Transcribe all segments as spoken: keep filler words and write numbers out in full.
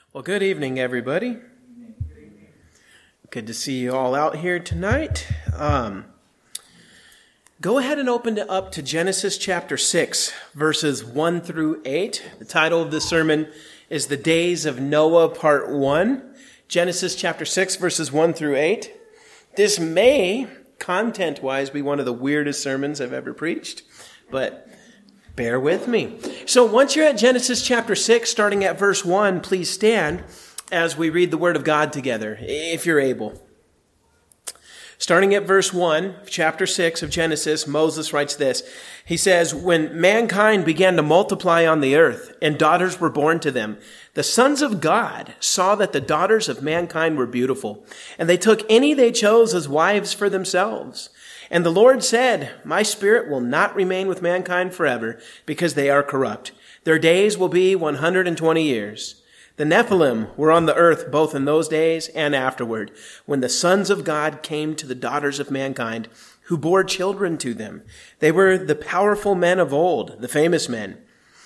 Well, good evening, everybody. Good to see you all out here tonight. Um, go ahead and open it up to Genesis chapter six, verses one through eight. The title of the sermon is The Days of Noah, part one. Genesis chapter six, verses one through eight. This may, content-wise, be one of the weirdest sermons I've ever preached, but bear with me. So once you're at Genesis chapter six, starting at verse one, please stand as we read the Word of God together, if you're able. Starting at verse one, chapter six of Genesis, Moses writes this. He says, "When mankind began to multiply on the earth, and daughters were born to them, the sons of God saw that the daughters of mankind were beautiful, and they took any they chose as wives for themselves. And the Lord said, My spirit will not remain with mankind forever, because they are corrupt. Their days will be one hundred twenty years. The Nephilim were on the earth both in those days and afterward, when the sons of God came to the daughters of mankind, who bore children to them. They were the powerful men of old, the famous men.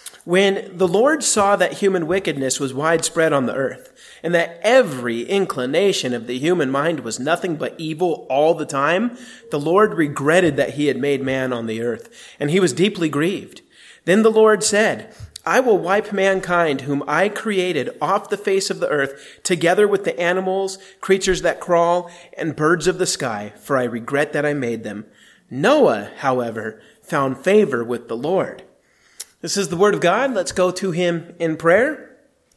When the Lord saw that human wickedness was widespread on the earth, and that every inclination of the human mind was nothing but evil all the time, the Lord regretted that he had made man on the earth, and he was deeply grieved. Then the Lord said, I will wipe mankind whom I created off the face of the earth, together with the animals, creatures that crawl, and birds of the sky, for I regret that I made them. Noah, however, found favor with the Lord." This is the word of God. Let's go to him in prayer.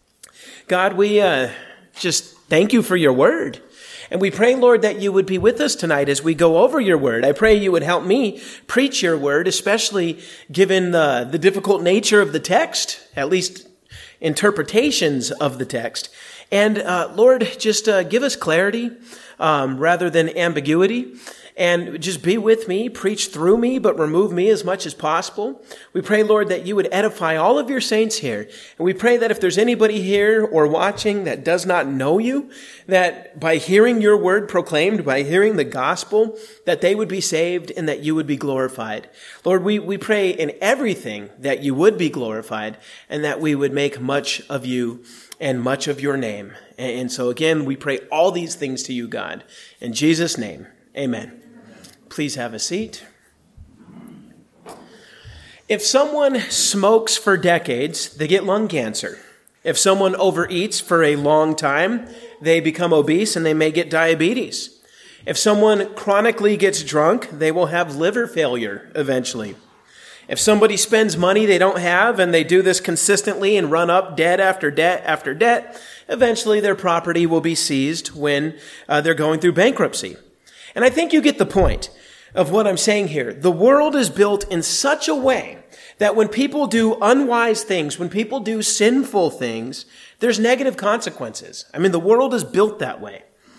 God, we uh, just thank you for your word. And we pray, Lord, that you would be with us tonight as we go over your word. I pray you would help me preach your word, especially given the, the difficult nature of the text, at least interpretations of the text. And uh, Lord, just uh, give us clarity um, rather than ambiguity. And just be with me, preach through me, but remove me as much as possible. We pray, Lord, that you would edify all of your saints here. And we pray that if there's anybody here or watching that does not know you, that by hearing your word proclaimed, by hearing the gospel, that they would be saved and that you would be glorified. Lord, we, we pray in everything that you would be glorified and that we would make much of you and much of your name. And so again, we pray all these things to you, God. In Jesus' name, amen. Please have a seat. If someone smokes for decades, they get lung cancer. If someone overeats for a long time, they become obese and they may get diabetes. If someone chronically gets drunk, they will have liver failure eventually. If somebody spends money they don't have and they do this consistently and run up debt after debt after debt, eventually their property will be seized when uh, they're going through bankruptcy. And I think you get the point of what I'm saying here. The world is built in such a way that when people do unwise things, when people do sinful things, there's negative consequences. I mean, the world is built that way.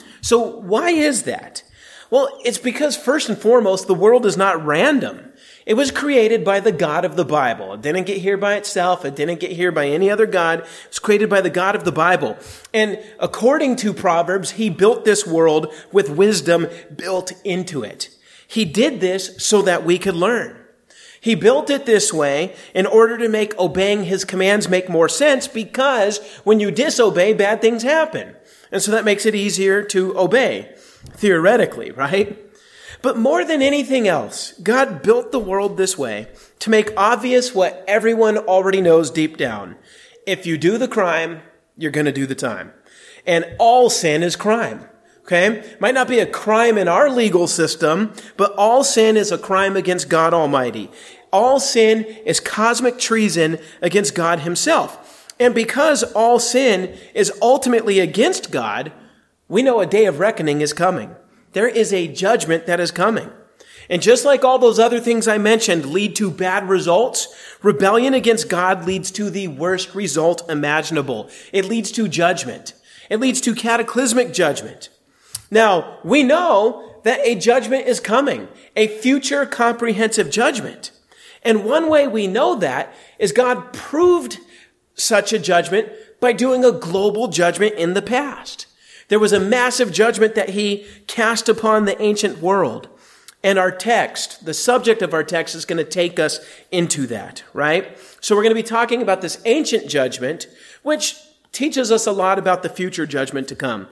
So why is that? Well, it's because first and foremost, the world is not random. It was created by the God of the Bible. It didn't get here by itself. It didn't get here by any other God. It was created by the God of the Bible. And according to Proverbs, he built this world with wisdom built into it. He did this so that we could learn. He built it this way in order to make obeying his commands make more sense, because when you disobey, bad things happen. And so that makes it easier to obey, theoretically, right? But more than anything else, God built the world this way to make obvious what everyone already knows deep down. If you do the crime, you're going to do the time. And all sin is crime. Okay? Might not be a crime in our legal system, but all sin is a crime against God Almighty. All sin is cosmic treason against God himself. And because all sin is ultimately against God, we know a day of reckoning is coming. There is a judgment that is coming. And just like all those other things I mentioned lead to bad results, rebellion against God leads to the worst result imaginable. It leads to judgment. It leads to cataclysmic judgment. Now, we know that a judgment is coming, a future comprehensive judgment. And one way we know that is God proved such a judgment by doing a global judgment in the past. There was a massive judgment that he cast upon the ancient world. And our text, the subject of our text, is going to take us into that, right? So we're going to be talking about this ancient judgment, which teaches us a lot about the future judgment to come.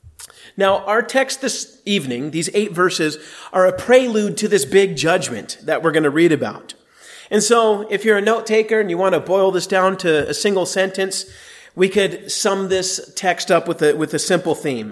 Now, our text this evening, these eight verses, are a prelude to this big judgment that we're going to read about. And so, if you're a note taker and you want to boil this down to a single sentence, we could sum this text up with a, with a simple theme.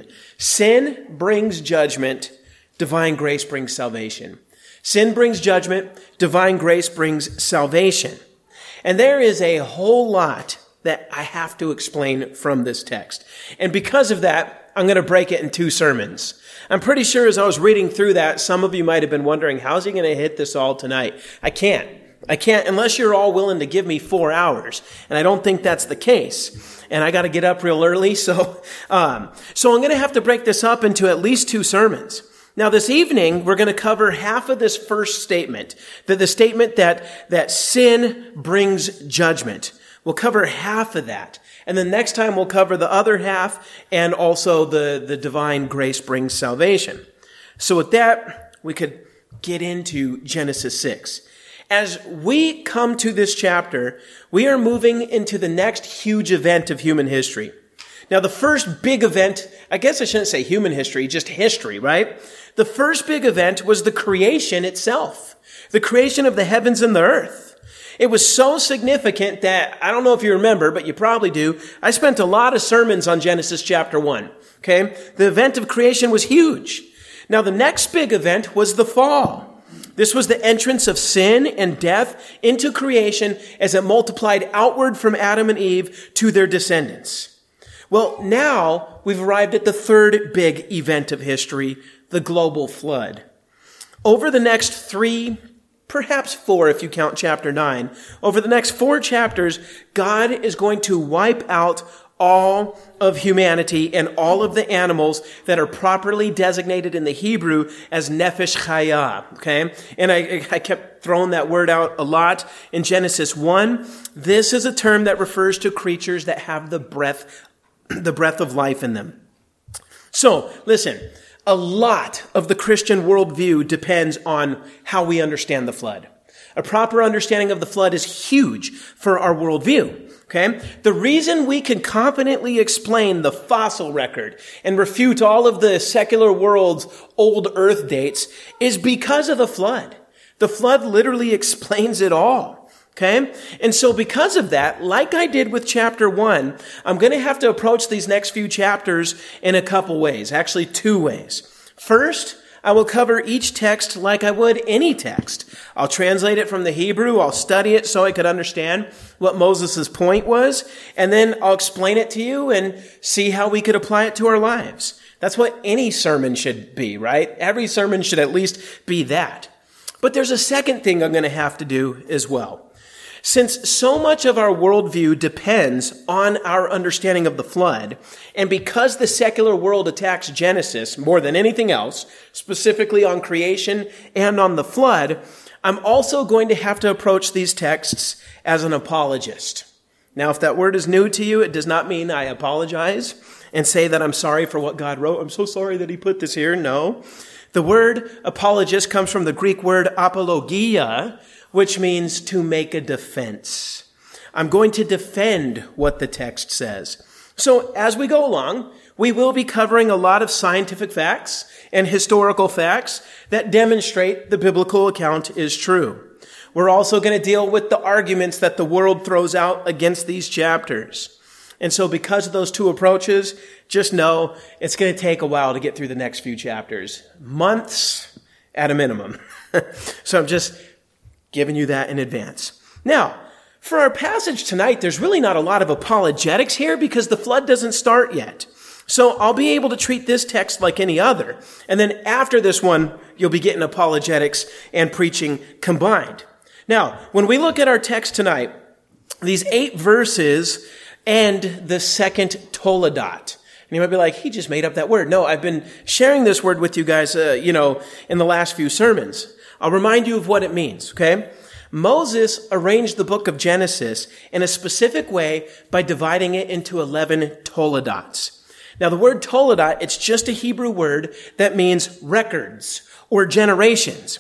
Sin brings judgment, divine grace brings salvation. Sin brings judgment, divine grace brings salvation. And there is a whole lot that I have to explain from this text. And because of that, I'm going to break it in two sermons. I'm pretty sure as I was reading through that, some of you might have been wondering, how's he going to hit this all tonight? I can't. I can't unless you're all willing to give me four hours. And I don't think that's the case. And I got to get up real early. So, um, so I'm going to have to break this up into at least two sermons. Now, this evening, we're going to cover half of this first statement, that the statement that, that sin brings judgment. We'll cover half of that. And then next time we'll cover the other half and also the, the divine grace brings salvation. So with that, we could get into Genesis six. As we come to this chapter, we are moving into the next huge event of human history. Now, the first big event, I guess I shouldn't say human history, just history, right? The first big event was the creation itself, the creation of the heavens and the earth. It was so significant that, I don't know if you remember, but you probably do, I spent a lot of sermons on Genesis chapter one, okay? The event of creation was huge. Now, the next big event was the fall. This was the entrance of sin and death into creation as it multiplied outward from Adam and Eve to their descendants. Well, now we've arrived at the third big event of history, the global flood. Over the next three, perhaps four if you count chapter nine, over the next four chapters, God is going to wipe out all of humanity and all of the animals that are properly designated in the Hebrew as nefesh chaya, okay? And I, I kept throwing that word out a lot in Genesis one. This is a term that refers to creatures that have the breath, the breath of life in them. So, listen, a lot of the Christian worldview depends on how we understand the flood. A proper understanding of the flood is huge for our worldview. Okay? The reason we can confidently explain the fossil record and refute all of the secular world's old earth dates is because of the flood. The flood literally explains it all. Okay? And so because of that, like I did with chapter one, I'm going to have to approach these next few chapters in a couple ways, actually two ways. First, I will cover each text like I would any text. I'll translate it from the Hebrew. I'll study it so I could understand what Moses' point was. And then I'll explain it to you and see how we could apply it to our lives. That's what any sermon should be, right? Every sermon should at least be that. But there's a second thing I'm going to have to do as well. Since so much of our worldview depends on our understanding of the flood, and because the secular world attacks Genesis more than anything else, specifically on creation and on the flood, I'm also going to have to approach these texts as an apologist. Now, if that word is new to you, it does not mean I apologize and say that I'm sorry for what God wrote. I'm so sorry that he put this here. No. The word apologist comes from the Greek word apologia, which means to make a defense. I'm going to defend what the text says. So as we go along, we will be covering a lot of scientific facts and historical facts that demonstrate the biblical account is true. We're also going to deal with the arguments that the world throws out against these chapters. And so because of those two approaches, just know it's going to take a while to get through the next few chapters. Months at a minimum. So I'm just giving you that in advance. Now, for our passage tonight, there's really not a lot of apologetics here because the flood doesn't start yet. So I'll be able to treat this text like any other. And then after this one, you'll be getting apologetics and preaching combined. Now, when we look at our text tonight, these eight verses end the second Toledot. And you might be like, he just made up that word. No, I've been sharing this word with you guys, uh, you know, in the last few sermons. I'll remind you of what it means, okay? Moses arranged the book of Genesis in a specific way by dividing it into eleven Toledots. Now, the word Toledot, it's just a Hebrew word that means records or generations.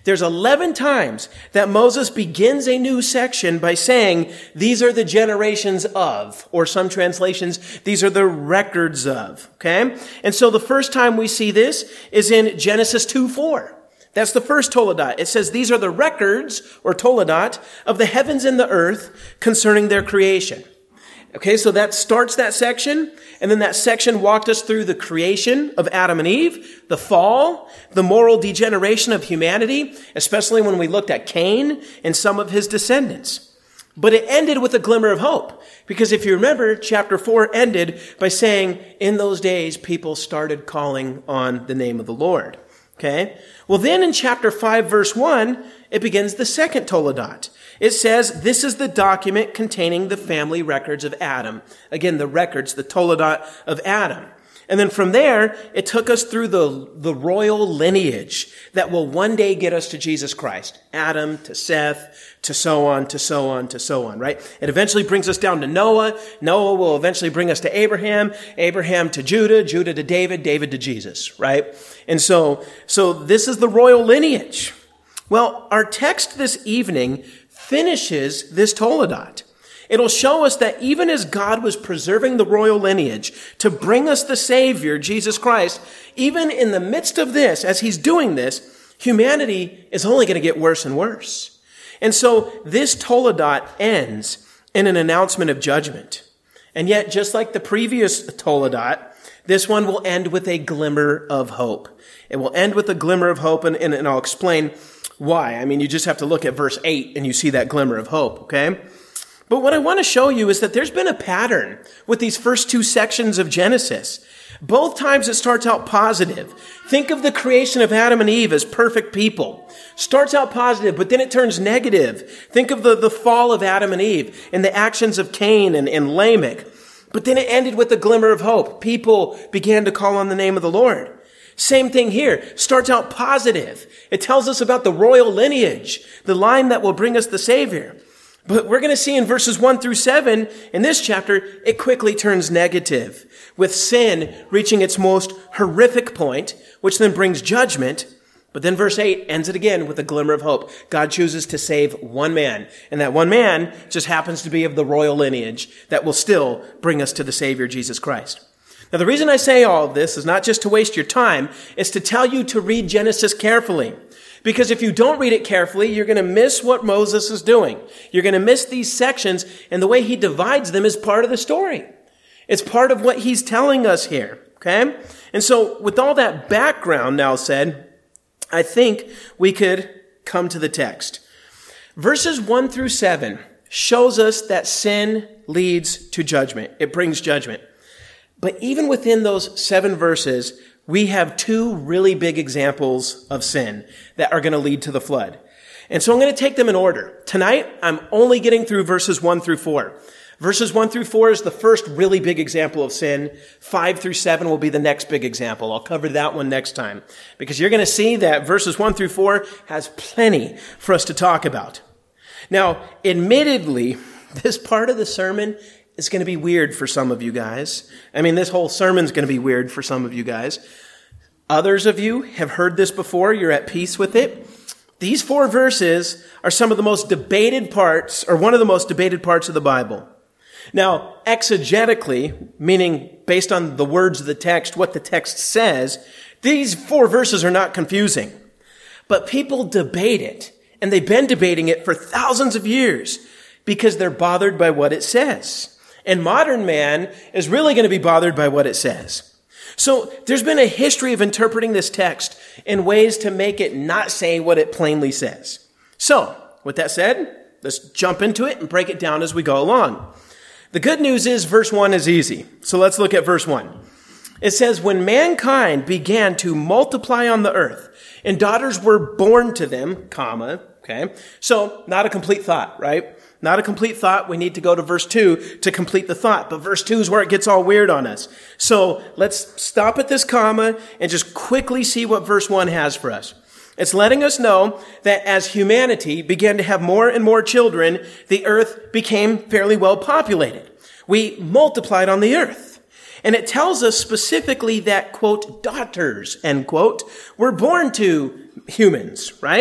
There's eleven times that Moses begins a new section by saying, these are the generations of, or some translations, these are the records of, okay? And so the first time we see this is in Genesis two four. That's the first Toledot. It says, these are the records, or Toledot, of the heavens and the earth concerning their creation. Okay, so that starts that section, and then that section walked us through the creation of Adam and Eve, the fall, the moral degeneration of humanity, especially when we looked at Cain and some of his descendants. But it ended with a glimmer of hope, because if you remember, chapter four ended by saying, in those days, people started calling on the name of the Lord. Okay? Well, then in chapter five, verse one, it begins the second Toledot. It says, this is the document containing the family records of Adam. Again, the records, the Toledot of Adam. And then from there, it took us through the, the royal lineage that will one day get us to Jesus Christ. Adam to Seth, to so on, to so on, to so on, right? It eventually brings us down to Noah. Noah will eventually bring us to Abraham, Abraham to Judah, Judah to David, David to Jesus, right? And so, so this is the royal lineage. Well, our text this evening finishes this Toledot. It'll show us that even as God was preserving the royal lineage to bring us the Savior, Jesus Christ, even in the midst of this, as he's doing this, humanity is only going to get worse and worse. And so this Toledot ends in an announcement of judgment. And yet, just like the previous Toledot, this one will end with a glimmer of hope. It will end with a glimmer of hope, and, and, and I'll explain why. I mean, you just have to look at verse eight and you see that glimmer of hope, okay? But what I want to show you is that there's been a pattern with these first two sections of Genesis. Both times it starts out positive. Think of the creation of Adam and Eve as perfect people. Starts out positive, but then it turns negative. Think of the, the fall of Adam and Eve and the actions of Cain and, and Lamech. But then it ended with a glimmer of hope. People began to call on the name of the Lord. Same thing here. Starts out positive. It tells us about the royal lineage, the line that will bring us the Savior. But we're going to see in verses one through seven, in this chapter, it quickly turns negative, with sin reaching its most horrific point, which then brings judgment. But then verse eight ends it again with a glimmer of hope. God chooses to save one man, and that one man just happens to be of the royal lineage that will still bring us to the Savior, Jesus Christ. Now, the reason I say all of this is not just to waste your time, it's to tell you to read Genesis carefully. Because if you don't read it carefully, you're going to miss what Moses is doing. You're going to miss these sections, and the way he divides them is part of the story. It's part of what he's telling us here, okay? And so, with all that background now said, I think we could come to the text. Verses one through seven shows us that sin leads to judgment. It brings judgment. But even within those seven verses, we have two really big examples of sin that are going to lead to the flood. And so I'm going to take them in order. Tonight, I'm only getting through verses one through four. Verses one through four is the first really big example of sin. Five through seven will be the next big example. I'll cover that one next time. Because you're going to see that verses one through four has plenty for us to talk about. Now, admittedly, this part of the sermon is going to be weird for some of you guys. I mean, this whole sermon's going to be weird for some of you guys. Others of you have heard this before. You're at peace with it. These four verses are some of the most debated parts, or one of the most debated parts of the Bible. Now, exegetically, meaning based on the words of the text, what the text says, these four verses are not confusing. But people debate it, and they've been debating it for thousands of years because they're bothered by what it says. And modern man is really going to be bothered by what it says. So there's been a history of interpreting this text in ways to make it not say what it plainly says. So, with that said, let's jump into it and break it down as we go along. The good news is verse one is easy. So let's look at verse one. It says, when mankind began to multiply on the earth, and daughters were born to them, comma, okay? So, not a complete thought, right? Not a complete thought. We need to go to verse two to complete the thought. But verse two is where it gets all weird on us. So let's stop at this comma and just quickly see what verse one has for us. It's letting us know that as humanity began to have more and more children, the earth became fairly well populated. We multiplied on the earth. And it tells us specifically that, quote, daughters, end quote, were born to humans, right?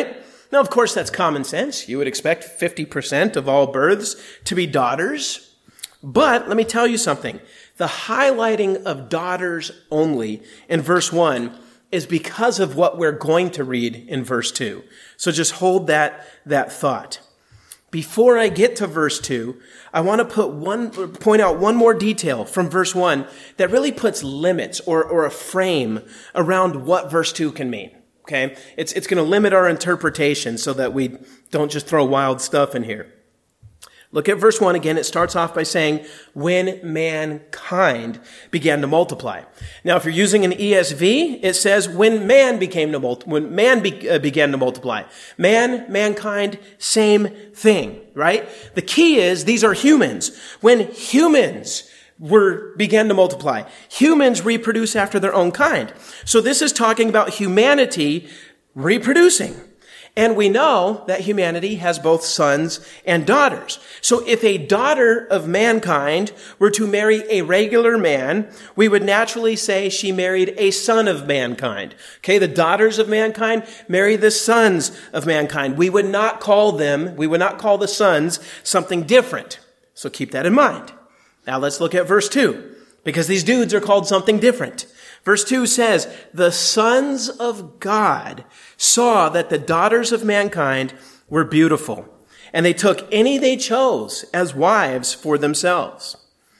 Now, of course, that's common sense. You would expect fifty percent of all births to be daughters. But let me tell you something. The highlighting of daughters only in verse one is because of what we're going to read in verse two. So just hold that, that thought. Before I get to verse two, I want to put one, point out one more detail from verse one that really puts limits or, or a frame around what verse two can mean. Okay? It's, it's going to limit our interpretation so that we don't just throw wild stuff in here. Look at verse one again. It starts off by saying, when mankind began to multiply. Now, if you're using an E S V, it says, when man became to multiply, when man be, uh, began to multiply. Man, mankind, same thing, right? The key is these are humans. When humans were, began to multiply, humans reproduce after their own kind. So this is talking about humanity reproducing. And we know that humanity has both sons and daughters. So if a daughter of mankind were to marry a regular man, we would naturally say she married a son of mankind. Okay, the daughters of mankind marry the sons of mankind. We would not call them, we would not call the sons something different. So keep that in mind. Now let's look at verse two, because these dudes are called something different. Verse two says, the sons of God saw that the daughters of mankind were beautiful, and they took any they chose as wives for themselves.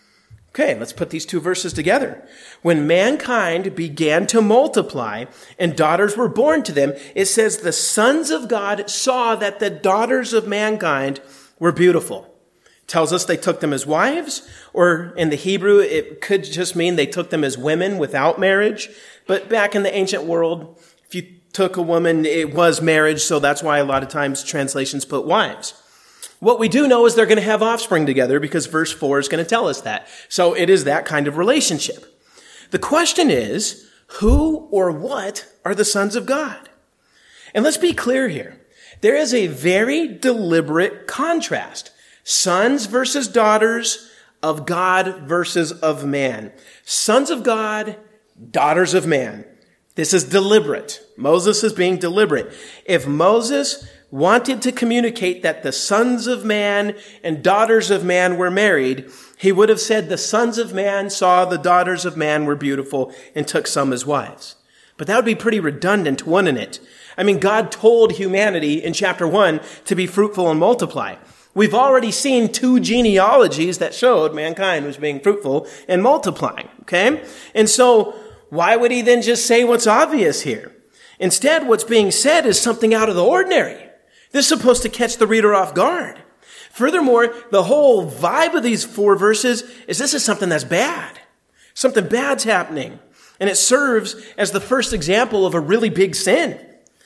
Okay, let's put these two verses together. When mankind began to multiply and daughters were born to them, it says the sons of God saw that the daughters of mankind were beautiful. Tells us they took them as wives, or in the Hebrew, it could just mean they took them as women without marriage. But back in the ancient world, if you took a woman, it was marriage, so that's why a lot of times translations put wives. What we do know is they're going to have offspring together because verse four is going to tell us that. So it is that kind of relationship. The question is, who or what are the sons of God? And let's be clear here. There is a very deliberate contrast. Sons versus daughters of God versus of man. Sons of God, daughters of man. This is deliberate. Moses is being deliberate. If Moses wanted to communicate that the sons of man and daughters of man were married, he would have said the sons of man saw the daughters of man were beautiful and took some as wives. But that would be pretty redundant, wouldn't it? I mean, God told humanity in chapter one to be fruitful and multiply. We've already seen two genealogies that showed mankind was being fruitful and multiplying, okay? And so why would he then just say what's obvious here? Instead, what's being said is something out of the ordinary. This is supposed to catch the reader off guard. Furthermore, the whole vibe of these four verses is this is something that's bad. Something bad's happening. And it serves as the first example of a really big sin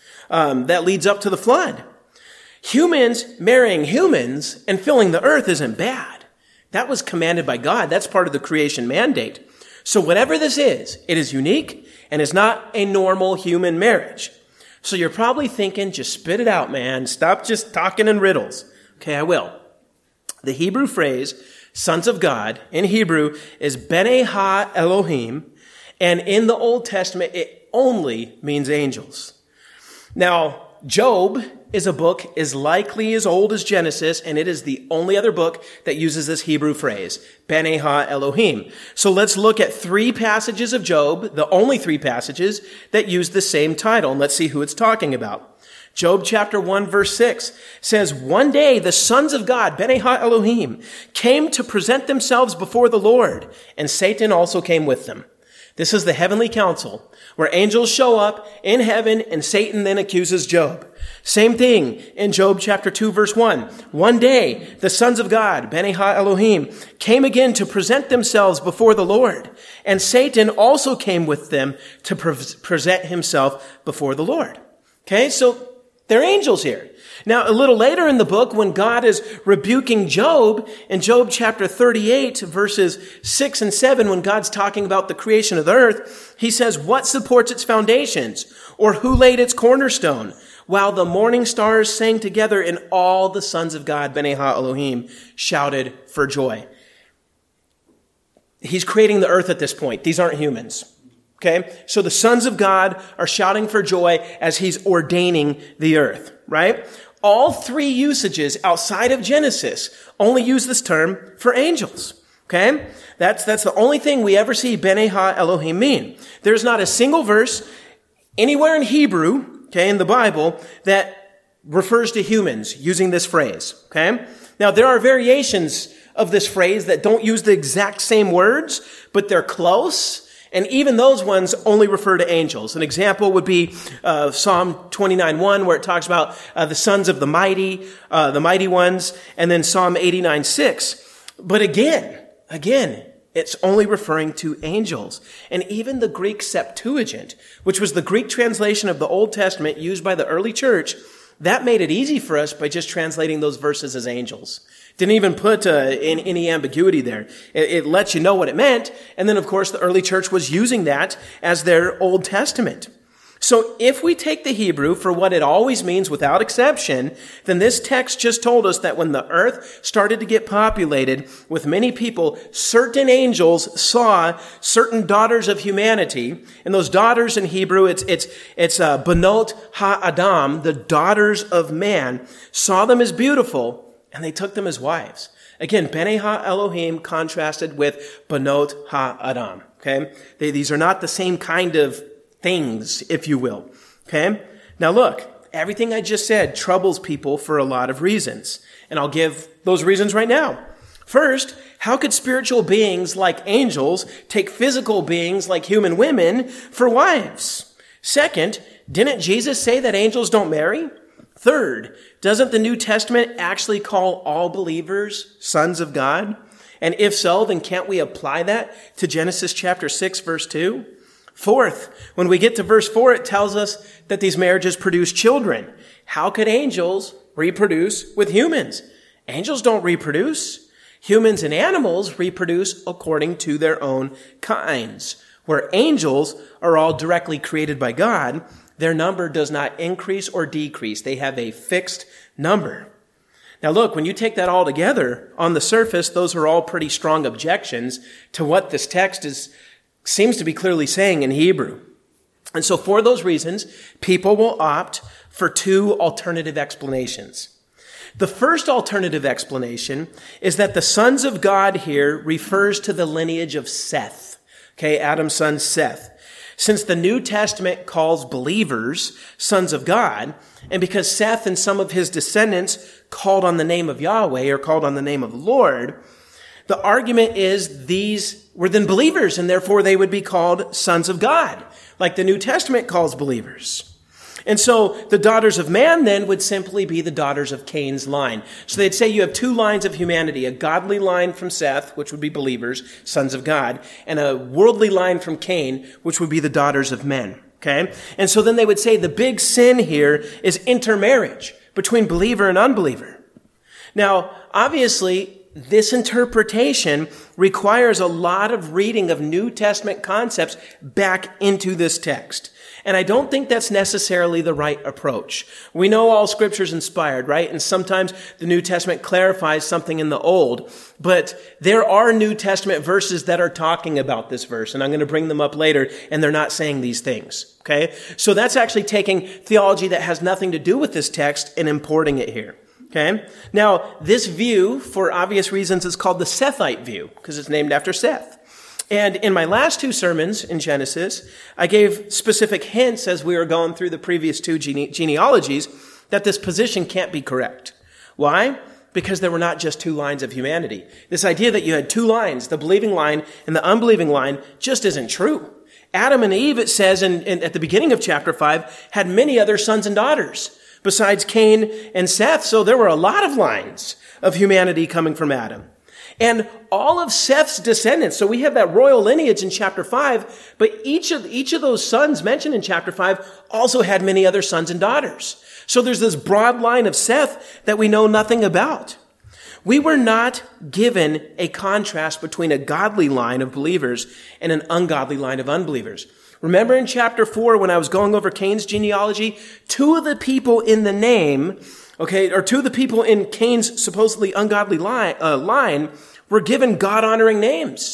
um, that leads up to the flood. Humans marrying humans and filling the earth isn't bad. That was commanded by God. That's part of the creation mandate. So whatever this is, it is unique and is not a normal human marriage. So you're probably thinking, just spit it out, man. Stop just talking in riddles. Okay, I will. The Hebrew phrase, sons of God, in Hebrew is B'nai Ha Elohim, and in the Old Testament, it only means angels. Now, Job is a book as likely as old as Genesis, and it is the only other book that uses this Hebrew phrase, B'nai Ha Elohim. So let's look at three passages of Job, the only three passages that use the same title, and let's see who it's talking about. Job chapter one verse six says, one day the sons of God, B'nai Ha Elohim, came to present themselves before the Lord, and Satan also came with them. This is the heavenly council, where angels show up in heaven and Satan then accuses Job. Same thing in Job chapter two verse one. One day, the sons of God, B'nai Ha Elohim, came again to present themselves before the Lord. And Satan also came with them to pre- present himself before the Lord. Okay, so they're angels here. Now, a little later in the book, when God is rebuking Job, in Job chapter thirty-eight, verses six and seven, when God's talking about the creation of the earth, he says, what supports its foundations? Or who laid its cornerstone? While the morning stars sang together and all the sons of God, B'nai Ha Elohim, shouted for joy. He's creating the earth at this point. These aren't humans. Okay? So the sons of God are shouting for joy as he's ordaining the earth, right? All three usages outside of Genesis only use this term for angels. Okay? That's, that's the only thing we ever see B'nai Ha Elohim mean. There's not a single verse anywhere in Hebrew, okay, in the Bible that refers to humans using this phrase. Okay? Now, there are variations of this phrase that don't use the exact same words, but they're close. And even those ones only refer to angels. An example would be uh, Psalm twenty-nine one, where it talks about uh, the sons of the mighty, uh, the mighty ones, and then Psalm eighty-nine six. But again, again, it's only referring to angels. And even the Greek Septuagint, which was the Greek translation of the Old Testament used by the early church, that made it easy for us by just translating those verses as angels. Didn't even put uh, in, any ambiguity there. It, it lets you know what it meant. And then, of course, the early church was using that as their Old Testament. So if we take the Hebrew for what it always means without exception, then this text just told us that when the earth started to get populated with many people, certain angels saw certain daughters of humanity. And those daughters in Hebrew, it's, it's, it's uh, Banot Ha-Adam, the daughters of man, saw them as beautiful, and they took them as wives. Again, B'nai Ha Elohim contrasted with Banot Ha-Adam. Okay? They, these are not the same kind of things, if you will. Okay? Now look, everything I just said troubles people for a lot of reasons. And I'll give those reasons right now. First, how could spiritual beings like angels take physical beings like human women for wives? Second, didn't Jesus say that angels don't marry? Third, doesn't the New Testament actually call all believers sons of God? And if so, then can't we apply that to Genesis chapter six, verse two? Fourth, when we get to verse four, it tells us that these marriages produce children. How could angels reproduce with humans? Angels don't reproduce. Humans and animals reproduce according to their own kinds. Where angels are all directly created by God, their number does not increase or decrease. They have a fixed number. Now look, when you take that all together, on the surface, those are all pretty strong objections to what this text is, seems to be clearly saying in Hebrew. And so for those reasons, people will opt for two alternative explanations. The first alternative explanation is that the sons of God here refers to the lineage of Seth. Okay, Adam's son Seth. Since the New Testament calls believers sons of God, and because Seth and some of his descendants called on the name of Yahweh or called on the name of the Lord, the argument is these were then believers, and therefore they would be called sons of God, like the New Testament calls believers. And so the daughters of man then would simply be the daughters of Cain's line. So they'd say you have two lines of humanity, a godly line from Seth, which would be believers, sons of God, and a worldly line from Cain, which would be the daughters of men. Okay? And so then they would say the big sin here is intermarriage between believer and unbeliever. Now, obviously, this interpretation requires a lot of reading of New Testament concepts back into this text. And I don't think that's necessarily the right approach. We know all Scripture is inspired, right? And sometimes the New Testament clarifies something in the Old. But there are New Testament verses that are talking about this verse, and I'm going to bring them up later, and they're not saying these things, okay? So that's actually taking theology that has nothing to do with this text and importing it here. Okay. Now, this view, for obvious reasons, is called the Sethite view because it's named after Seth. And in my last two sermons in Genesis, I gave specific hints as we were going through the previous two gene- genealogies that this position can't be correct. Why? Because there were not just two lines of humanity. This idea that you had two lines, the believing line and the unbelieving line, just isn't true. Adam and Eve, it says in, in, at the beginning of chapter five, had many other sons and daughters besides Cain and Seth. So there were a lot of lines of humanity coming from Adam. And all of Seth's descendants, so we have that royal lineage in chapter five, but each of, each of those sons mentioned in chapter five also had many other sons and daughters. So there's this broad line of Seth that we know nothing about. We were not given a contrast between a godly line of believers and an ungodly line of unbelievers. Remember in chapter four, when I was going over Cain's genealogy, two of the people in the name, okay, or two of the people in Cain's supposedly ungodly line, uh, line were given God-honoring names.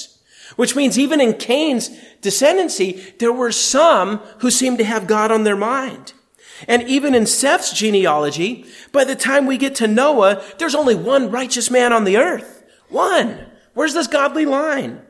Which means even in Cain's descendancy, there were some who seemed to have God on their mind. And even in Seth's genealogy, by the time we get to Noah, there's only one righteous man on the earth. One. Where's this godly line?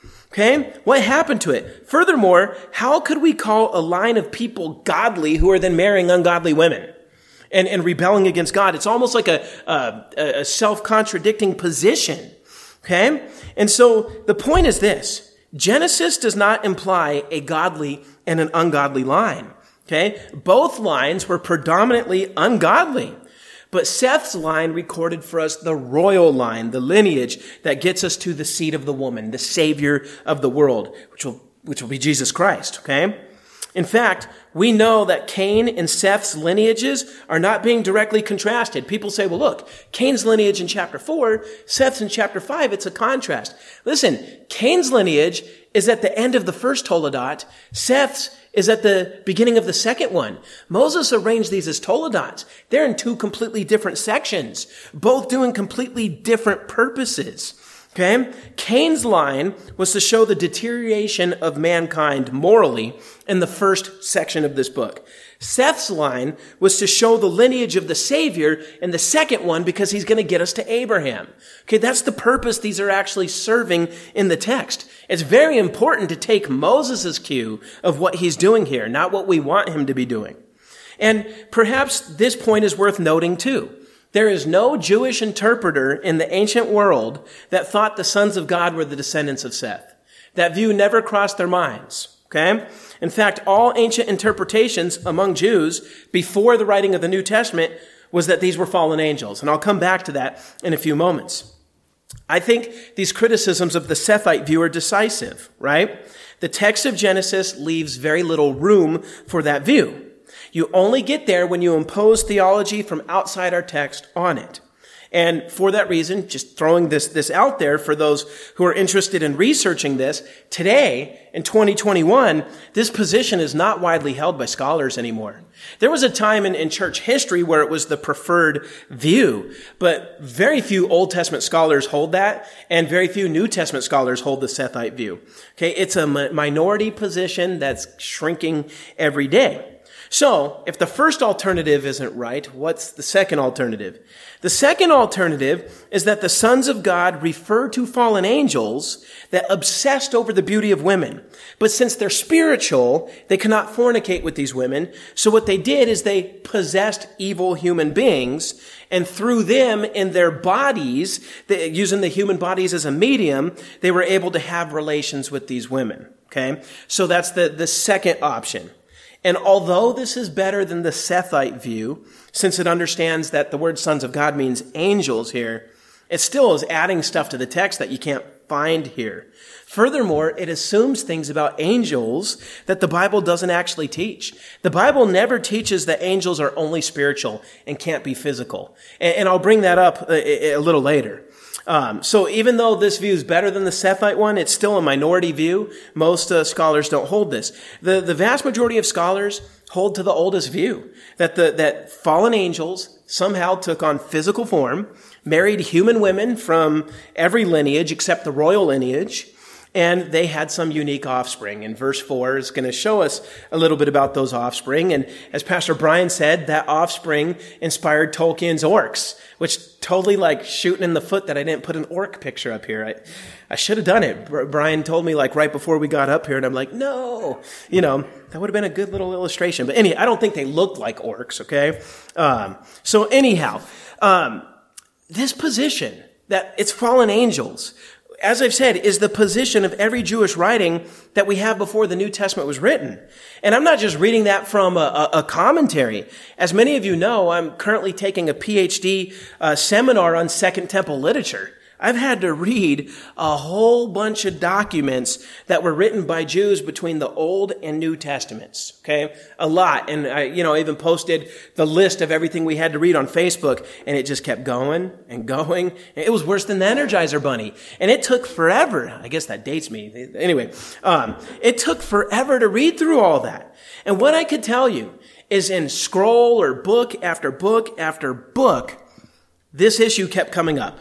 Okay, what happened to it? Furthermore, how could we call a line of people godly who are then marrying ungodly women and, and rebelling against God? It's almost like a, a, a self-contradicting position. Okay, and so the point is this. Genesis does not imply a godly and an ungodly line. Okay, both lines were predominantly ungodly. But Seth's line recorded for us the royal line, the lineage that gets us to the seed of the woman, the Savior of the world, which will, which will be Jesus Christ, okay? In fact, we know that Cain and Seth's lineages are not being directly contrasted. People say, well, look, Cain's lineage in chapter four, Seth's in chapter five, it's a contrast. Listen, Cain's lineage is at the end of the first Toledot. Seth's is at the beginning of the second one. Moses arranged these as Toledots. They're in two completely different sections, both doing completely different purposes. Okay? Cain's line was to show the deterioration of mankind morally in the first section of this book. Seth's line was to show the lineage of the Savior in the second one because he's going to get us to Abraham. Okay, that's the purpose these are actually serving in the text. It's very important to take Moses' cue of what he's doing here, not what we want him to be doing. And perhaps this point is worth noting too. There is no Jewish interpreter in the ancient world that thought the sons of God were the descendants of Seth. That view never crossed their minds. Okay? In fact, all ancient interpretations among Jews before the writing of the New Testament was that these were fallen angels. And I'll come back to that in a few moments. I think these criticisms of the Sethite view are decisive, right? The text of Genesis leaves very little room for that view. You only get there when you impose theology from outside our text on it. And for that reason, just throwing this, this out there for those who are interested in researching this, today, in twenty twenty-one, this position is not widely held by scholars anymore. There was a time in, in church history where it was the preferred view, but very few Old Testament scholars hold that, and very few New Testament scholars hold the Sethite view. Okay, it's a minority position that's shrinking every day. So, if the first alternative isn't right, what's the second alternative? The second alternative is that the sons of God refer to fallen angels that obsessed over the beauty of women. But since they're spiritual, they cannot fornicate with these women. So what they did is they possessed evil human beings, and through them in their bodies, they, using the human bodies as a medium, they were able to have relations with these women. Okay? So that's the, the second option. And although this is better than the Sethite view, since it understands that the word sons of God means angels here, it still is adding stuff to the text that you can't find here. Furthermore, it assumes things about angels that the Bible doesn't actually teach. The Bible never teaches that angels are only spiritual and can't be physical. And, and I'll bring that up a, a little later. Um, so even though this view is better than the Sethite one, it's still a minority view. Most uh, scholars don't hold this. The, the vast majority of scholars hold to the oldest view, that the, that fallen angels somehow took on physical form, married human women from every lineage except the royal lineage, and they had some unique offspring. And verse four is going to show us a little bit about those offspring. And as Pastor Brian said, that offspring inspired Tolkien's orcs, which totally like shooting in the foot that I didn't put an orc picture up here. I, I should have done it. Brian told me like right before we got up here, and I'm like, no, you know, that would have been a good little illustration. But anyhow, I don't think they looked like orcs, okay? Um, so anyhow, um, this position that it's fallen angels, as I've said, is the position of every Jewish writing that we have before the New Testament was written. And I'm not just reading that from a, a, a commentary. As many of you know, I'm currently taking a P H D uh, seminar on Second Temple literature. I've had to read a whole bunch of documents that were written by Jews between the Old and New Testaments. Okay? A lot. And I, you know, even posted the list of everything we had to read on Facebook, and it just kept going and going. It was worse than the Energizer Bunny. And it took forever. I guess that dates me. Anyway, um, it took forever to read through all that. And what I could tell you is in scroll or book after book after book, this issue kept coming up.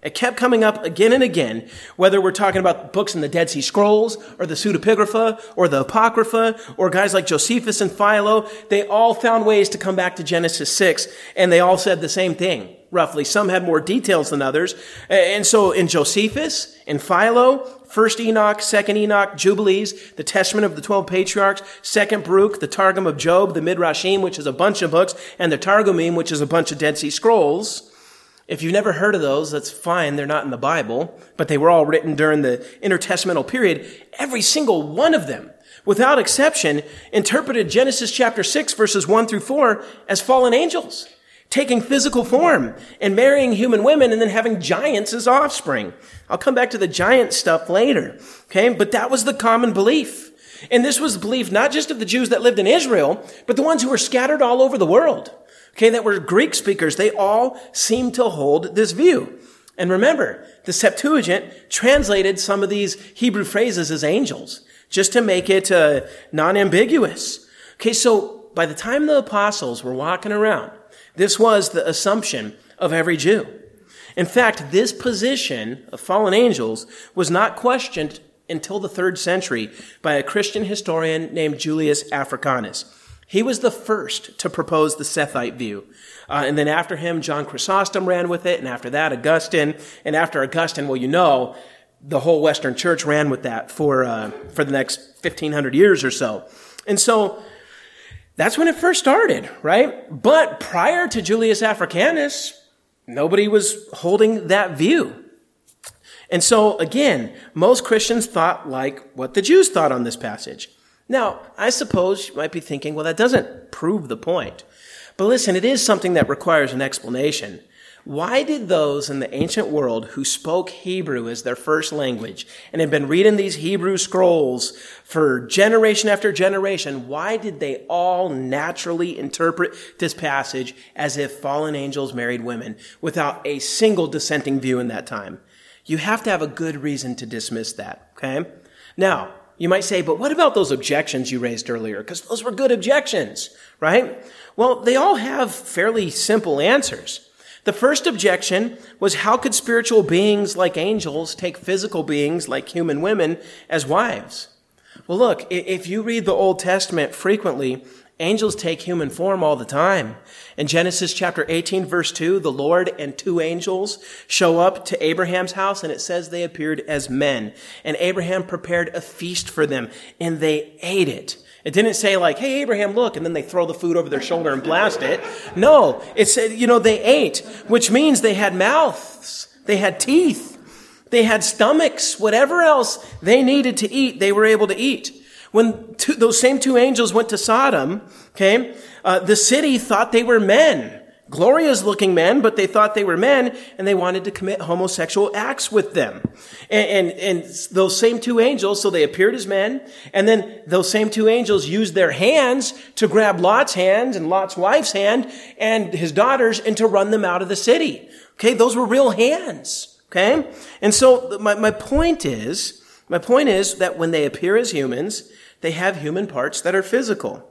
It kept coming up again and again, whether we're talking about books in the Dead Sea Scrolls or the Pseudepigrapha or the Apocrypha or guys like Josephus and Philo. They all found ways to come back to Genesis six, and they all said the same thing, roughly. Some had more details than others. And so in Josephus, in Philo, First Enoch, Second Enoch, Jubilees, the Testament of the Twelve Patriarchs, Second Baruch, the Targum of Job, the Midrashim, which is a bunch of books, and the Targumim, which is a bunch of Dead Sea Scrolls. If you've never heard of those, that's fine. They're not in the Bible, but they were all written during the intertestamental period. Every single one of them, without exception, interpreted Genesis chapter six, verses one through four as fallen angels, taking physical form and marrying human women and then having giants as offspring. I'll come back to the giant stuff later, okay? But that was the common belief. And this was the belief not just of the Jews that lived in Israel, but the ones who were scattered all over the world. Okay, that were Greek speakers. They all seemed to hold this view. And remember, the Septuagint translated some of these Hebrew phrases as angels, just to make it uh, non-ambiguous. Okay, so by the time the apostles were walking around, this was the assumption of every Jew. In fact, this position of fallen angels was not questioned until the third century by a Christian historian named Julius Africanus. He was the first to propose the Sethite view. Uh, and then after him, John Chrysostom ran with it. And after that, Augustine. And after Augustine, well, you know, the whole Western Church ran with that for uh, for the next fifteen hundred years or so. And so that's when it first started, right? But prior to Julius Africanus, nobody was holding that view. And so, again, most Christians thought like what the Jews thought on this passage. Now, I suppose you might be thinking, well, that doesn't prove the point. But listen, it is something that requires an explanation. Why did those in the ancient world who spoke Hebrew as their first language and had been reading these Hebrew scrolls for generation after generation, why did they all naturally interpret this passage as if fallen angels married women without a single dissenting view in that time? You have to have a good reason to dismiss that, okay? Now, you might say, but what about those objections you raised earlier? Because those were good objections, right? Well, they all have fairly simple answers. The first objection was, how could spiritual beings like angels take physical beings like human women as wives? Well, look, if you read the Old Testament frequently, angels take human form all the time. In Genesis chapter eighteen, verse two, the Lord and two angels show up to Abraham's house, and it says they appeared as men. And Abraham prepared a feast for them, and they ate it. It didn't say like, hey, Abraham, look, and then they throw the food over their shoulder and blast it. No, it said, you know, they ate, which means they had mouths, they had teeth, they had stomachs, whatever else they needed to eat, they were able to eat. When two, those same two angels went to Sodom, okay, uh, the city thought they were men. Glorious looking men, but they thought they were men, and they wanted to commit homosexual acts with them. And, and, and those same two angels, so they appeared as men, and then those same two angels used their hands to grab Lot's hand and Lot's wife's hand and his daughters and to run them out of the city. Okay, those were real hands. Okay? And so my, my point is, my point is that when they appear as humans, they have human parts that are physical.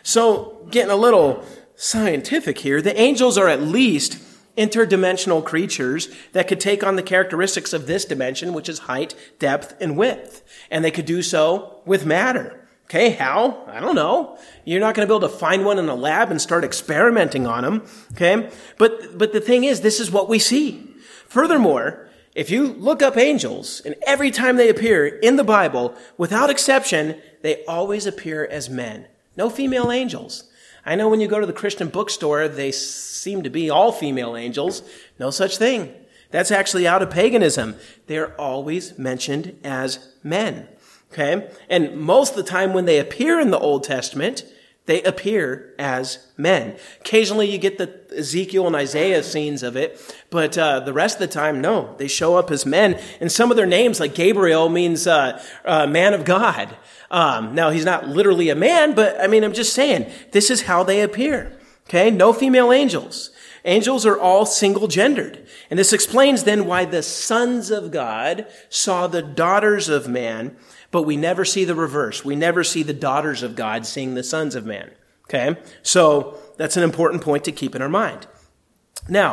So, getting a little scientific here, the angels are at least interdimensional creatures that could take on the characteristics of this dimension, which is height, depth, and width. And they could do so with matter. Okay, how? I don't know. You're not going to be able to find one in a lab and start experimenting on them. Okay? But, but the thing is, this is what we see. Furthermore, if you look up angels, and every time they appear in the Bible, without exception, they always appear as men. No female angels. I know when you go to the Christian bookstore, they seem to be all female angels. No such thing. That's actually out of paganism. They're always mentioned as men. Okay? And most of the time when they appear in the Old Testament, they appear as men. Occasionally you get the Ezekiel and Isaiah scenes of it, but uh, the rest of the time, no. They show up as men. And some of their names, like Gabriel, means uh, uh, man of God. Um, now, he's not literally a man, but I mean, I'm just saying, this is how they appear. Okay? No female angels. Angels are all single-gendered. And this explains then why the sons of God saw the daughters of man, but we never see the reverse. We never see the daughters of God seeing the sons of man. Okay? So that's an important point to keep in our mind. Now,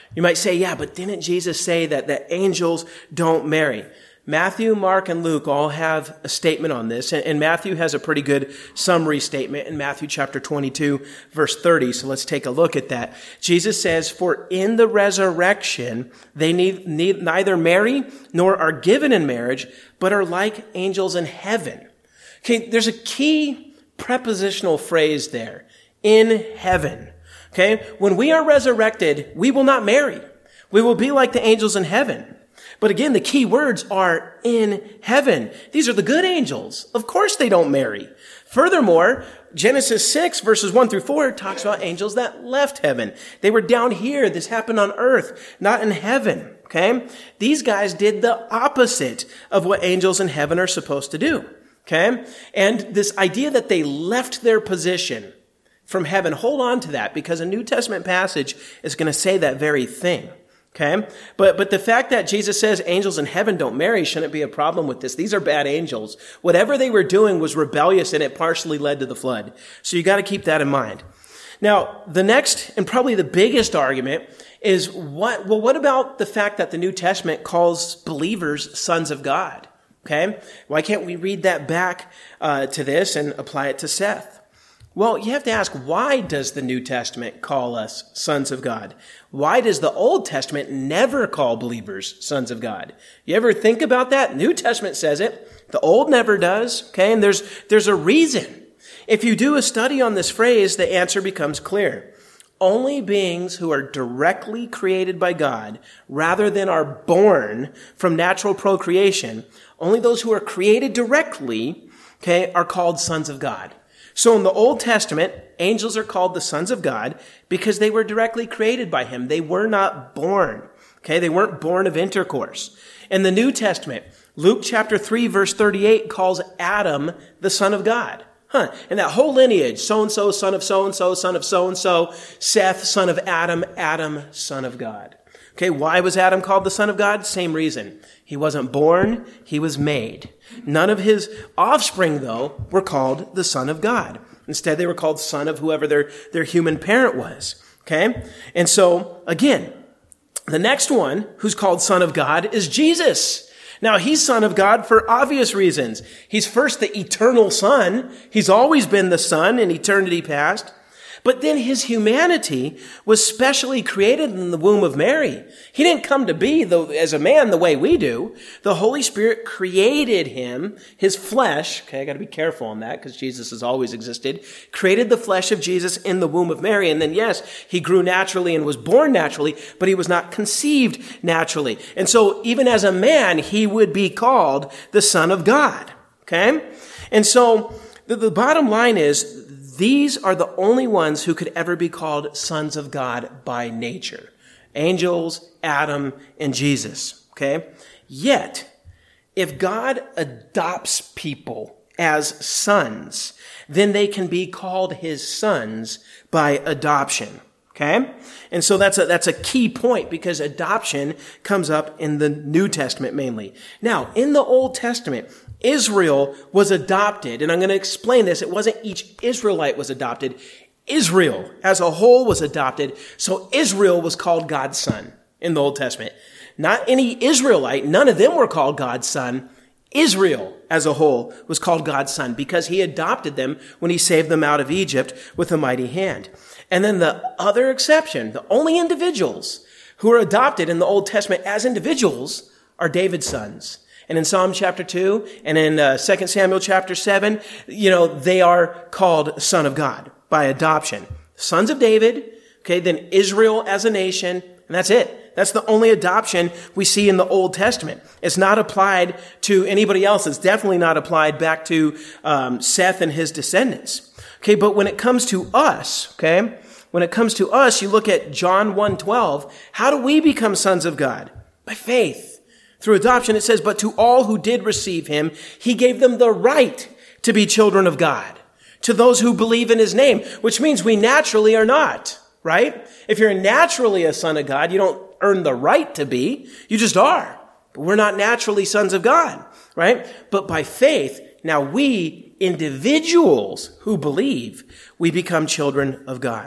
you might say, yeah, but didn't Jesus say that, that angels don't marry? Matthew, Mark, and Luke all have a statement on this, and Matthew has a pretty good summary statement in Matthew chapter twenty-two, verse thirty, so let's take a look at that. Jesus says, for in the resurrection, they need, need neither marry nor are given in marriage, but are like angels in heaven. Okay, there's a key prepositional phrase there, in heaven. Okay, when we are resurrected, we will not marry. We will be like the angels in heaven. But again, the key words are in heaven. These are the good angels. Of course they don't marry. Furthermore, Genesis six verses one through four talks about angels that left heaven. They were down here. This happened on earth, not in heaven. Okay? These guys did the opposite of what angels in heaven are supposed to do. Okay? And this idea that they left their position from heaven, hold on to that, because a New Testament passage is going to say that very thing. Okay? But, but the fact that Jesus says angels in heaven don't marry shouldn't be a problem with this. These are bad angels. Whatever they were doing was rebellious, and it partially led to the flood. So you got to keep that in mind. Now, the next and probably the biggest argument is what, well, what about the fact that the New Testament calls believers sons of God? Okay? Why can't we read that back uh, to this and apply it to Seth? Well, you have to ask, why does the New Testament call us sons of God? Why does the Old Testament never call believers sons of God? You ever think about that? New Testament says it. The Old never does. Okay, and there's there's a reason. If you do a study on this phrase, the answer becomes clear. Only beings who are directly created by God, rather than are born from natural procreation, only those who are created directly, okay, are called sons of God. So in the Old Testament, angels are called the sons of God because they were directly created by him. They were not born. Okay, they weren't born of intercourse. In the New Testament, Luke chapter three, verse thirty-eight calls Adam the son of God. Huh. And that whole lineage, so-and-so, son of so-and-so, son of so-and-so, Seth, son of Adam, Adam, son of God. Okay, why was Adam called the son of God? Same reason. He wasn't born, he was made. None of his offspring, though, were called the son of God. Instead, they were called son of whoever their, their human parent was. Okay? And so, again, the next one who's called son of God is Jesus. Now, he's son of God for obvious reasons. He's first the eternal son. He's always been the son in eternity past. But then his humanity was specially created in the womb of Mary. He didn't come to be the, as a man the way we do. The Holy Spirit created him, his flesh. Okay, I got to be careful on that because Jesus has always existed. Created the flesh of Jesus in the womb of Mary. And then, yes, he grew naturally and was born naturally, but he was not conceived naturally. And so even as a man, he would be called the Son of God. Okay? And so the, the bottom line is, these are the only ones who could ever be called sons of God by nature. Angels, Adam, and Jesus. Okay? Yet, if God adopts people as sons, then they can be called his sons by adoption. Okay? And so that's a, that's a key point because adoption comes up in the New Testament mainly. Now, in the Old Testament, Israel was adopted, and I'm going to explain this. It wasn't each Israelite was adopted. Israel as a whole was adopted, so Israel was called God's son in the Old Testament. Not any Israelite, none of them were called God's son. Israel as a whole was called God's son because he adopted them when he saved them out of Egypt with a mighty hand. And then the other exception, the only individuals who are adopted in the Old Testament as individuals are David's sons. And in Psalm chapter two and in uh, Second Samuel chapter seven, you know, they are called son of God by adoption. Sons of David, okay, then Israel as a nation, and that's it. That's the only adoption we see in the Old Testament. It's not applied to anybody else. It's definitely not applied back to um, Seth and his descendants. Okay, but when it comes to us, okay, when it comes to us, you look at John one twelve. How do we become sons of God? By faith. Through adoption, it says, but to all who did receive him, he gave them the right to be children of God. To those who believe in his name, which means we naturally are not, right? If you're naturally a son of God, you don't earn the right to be. You just are. But we're not naturally sons of God, right? But by faith, now we, individuals who believe, we become children of God.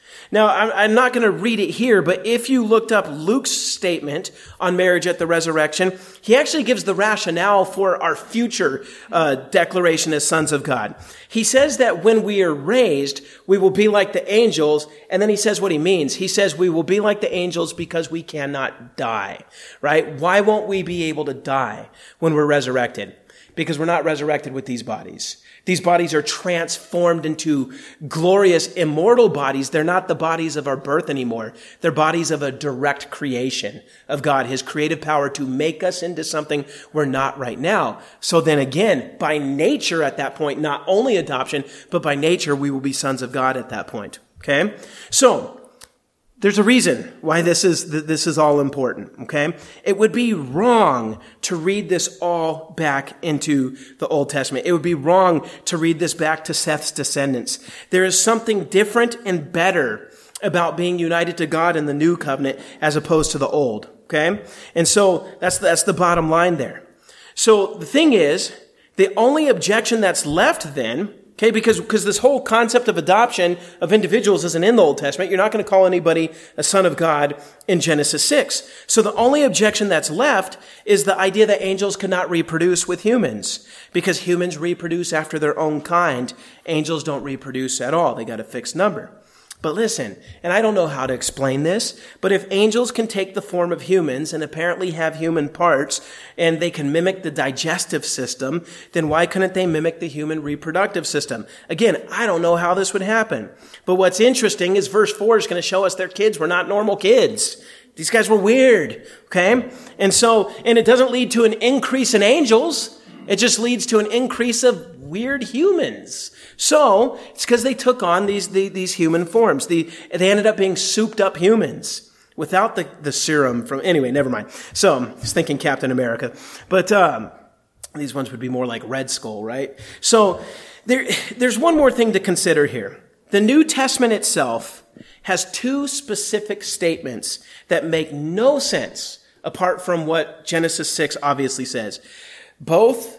Now, I'm not going to read it here, but if you looked up Luke's statement on marriage at the resurrection, he actually gives the rationale for our future uh, declaration as sons of God. He says that when we are raised, we will be like the angels, and then he says what he means. He says we will be like the angels because we cannot die, right? Why won't we be able to die when we're resurrected? Because we're not resurrected with these bodies. These bodies are transformed into glorious, immortal bodies. They're not the bodies of our birth anymore. They're bodies of a direct creation of God, his creative power to make us into something we're not right now. So then again, by nature at that point, not only adoption, but by nature, we will be sons of God at that point. Okay? So, there's a reason why this is this is all important, okay? It would be wrong to read this all back into the Old Testament. It would be wrong to read this back to Seth's descendants. There is something different and better about being united to God in the new covenant as opposed to the old, okay? And so that's that's the bottom line there. So the thing is, the only objection that's left then, okay, because, because this whole concept of adoption of individuals isn't in the Old Testament. You're not going to call anybody a son of God in Genesis six. So the only objection that's left is the idea that angels cannot reproduce with humans. Because humans reproduce after their own kind. Angels don't reproduce at all. They got a fixed number. But listen, and I don't know how to explain this, but if angels can take the form of humans and apparently have human parts, and they can mimic the digestive system, then why couldn't they mimic the human reproductive system? Again, I don't know how this would happen. But what's interesting is verse four is going to show us their kids were not normal kids. These guys were weird, okay? And so, and it doesn't lead to an increase in angels. It just leads to an increase of weird humans. So, it's because they took on these, the, these human forms. The, they ended up being souped up humans without the, the serum from, anyway, never mind. So, I was thinking Captain America. But, um, these ones would be more like Red Skull, right? So, there, there's one more thing to consider here. The New Testament itself has two specific statements that make no sense apart from what Genesis six obviously says. Both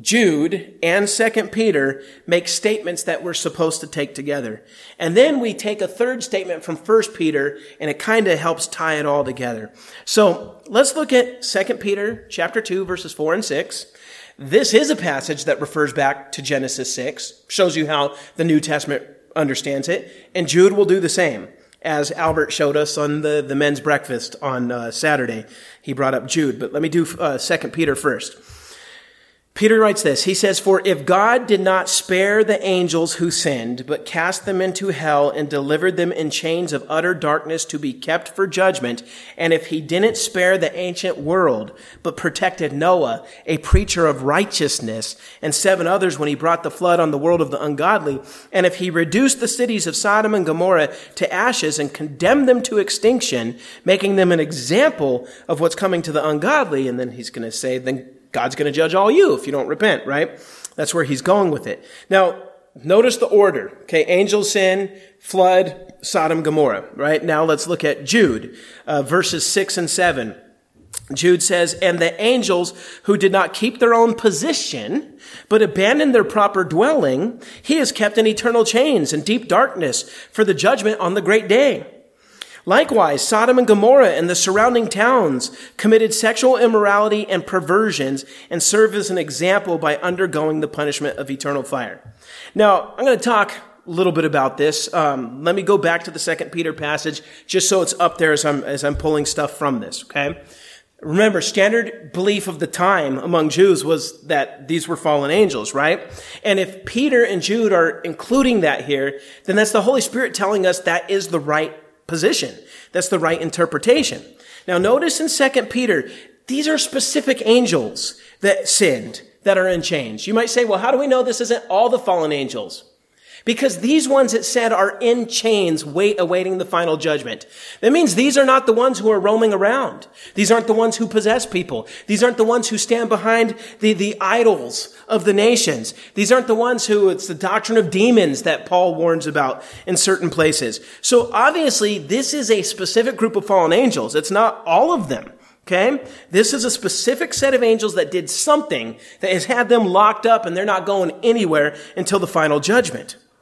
Jude and Second Peter make statements that we're supposed to take together. And then we take a third statement from First Peter, and it kind of helps tie it all together. So let's look at Second Peter chapter two, verses four and six. This is a passage that refers back to Genesis six, shows you how the New Testament understands it. And Jude will do the same, as Albert showed us on the, the men's breakfast on uh, Saturday. He brought up Jude, but let me do uh, Second Peter first. Peter writes this. He says, "For if God did not spare the angels who sinned, but cast them into hell and delivered them in chains of utter darkness to be kept for judgment, and if he didn't spare the ancient world, but protected Noah, a preacher of righteousness, and seven others when he brought the flood on the world of the ungodly, and if he reduced the cities of Sodom and Gomorrah to ashes and condemned them to extinction, making them an example of what's coming to the ungodly," and then he's going to say, then God's going to judge all you if you don't repent, right? That's where he's going with it. Now, notice the order. Okay, angels sin, flood, Sodom, Gomorrah, right? Now let's look at Jude, uh, verses six and seven. Jude says, "And the angels who did not keep their own position, but abandoned their proper dwelling, he has kept in eternal chains and deep darkness for the judgment on the great day. Likewise, Sodom and Gomorrah and the surrounding towns committed sexual immorality and perversions and serve as an example by undergoing the punishment of eternal fire." Now, I'm going to talk a little bit about this. Um, let me go back to the Second Peter passage just so it's up there as I'm, as I'm pulling stuff from this, okay? Remember, standard belief of the time among Jews was that these were fallen angels, right? And if Peter and Jude are including that here, then that's the Holy Spirit telling us that is the right position. That's the right interpretation. Now notice in Second Peter, these are specific angels that sinned, that are in chains. You might say, well, how do we know this isn't all the fallen angels? Because these ones, it said, are in chains, wait, awaiting the final judgment. That means these are not the ones who are roaming around. These aren't the ones who possess people. These aren't the ones who stand behind the, the idols of the nations. These aren't the ones who, it's the doctrine of demons that Paul warns about in certain places. So obviously, this is a specific group of fallen angels. It's not all of them. Okay? This is a specific set of angels that did something that has had them locked up and they're not going anywhere until the final judgment.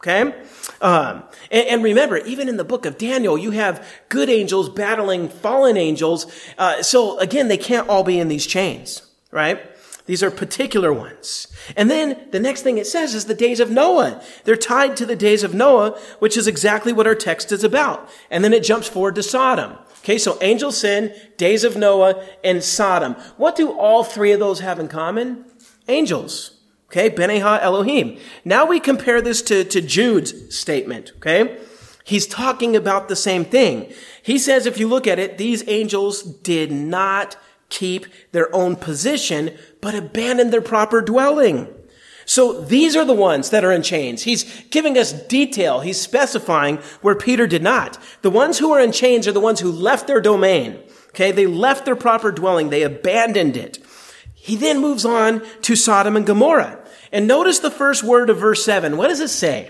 Okay? Um, and, and remember, even in the book of Daniel, you have good angels battling fallen angels. Uh, so again, they can't all be in these chains, right? These are particular ones. And then the next thing it says is the days of Noah. They're tied to the days of Noah, which is exactly what our text is about. And then it jumps forward to Sodom. Okay, so angel sin, days of Noah, and Sodom. What do all three of those have in common? Angels. Okay, B'nai Ha-Elohim. Now we compare this to, to Jude's statement, okay? He's talking about the same thing. He says, if you look at it, these angels did not keep their own position, but abandoned their proper dwelling. So these are the ones that are in chains. He's giving us detail. He's specifying where Peter did not. The ones who are in chains are the ones who left their domain. Okay, they left their proper dwelling. They abandoned it. He then moves on to Sodom and Gomorrah. And notice the first word of verse seven. What does it say?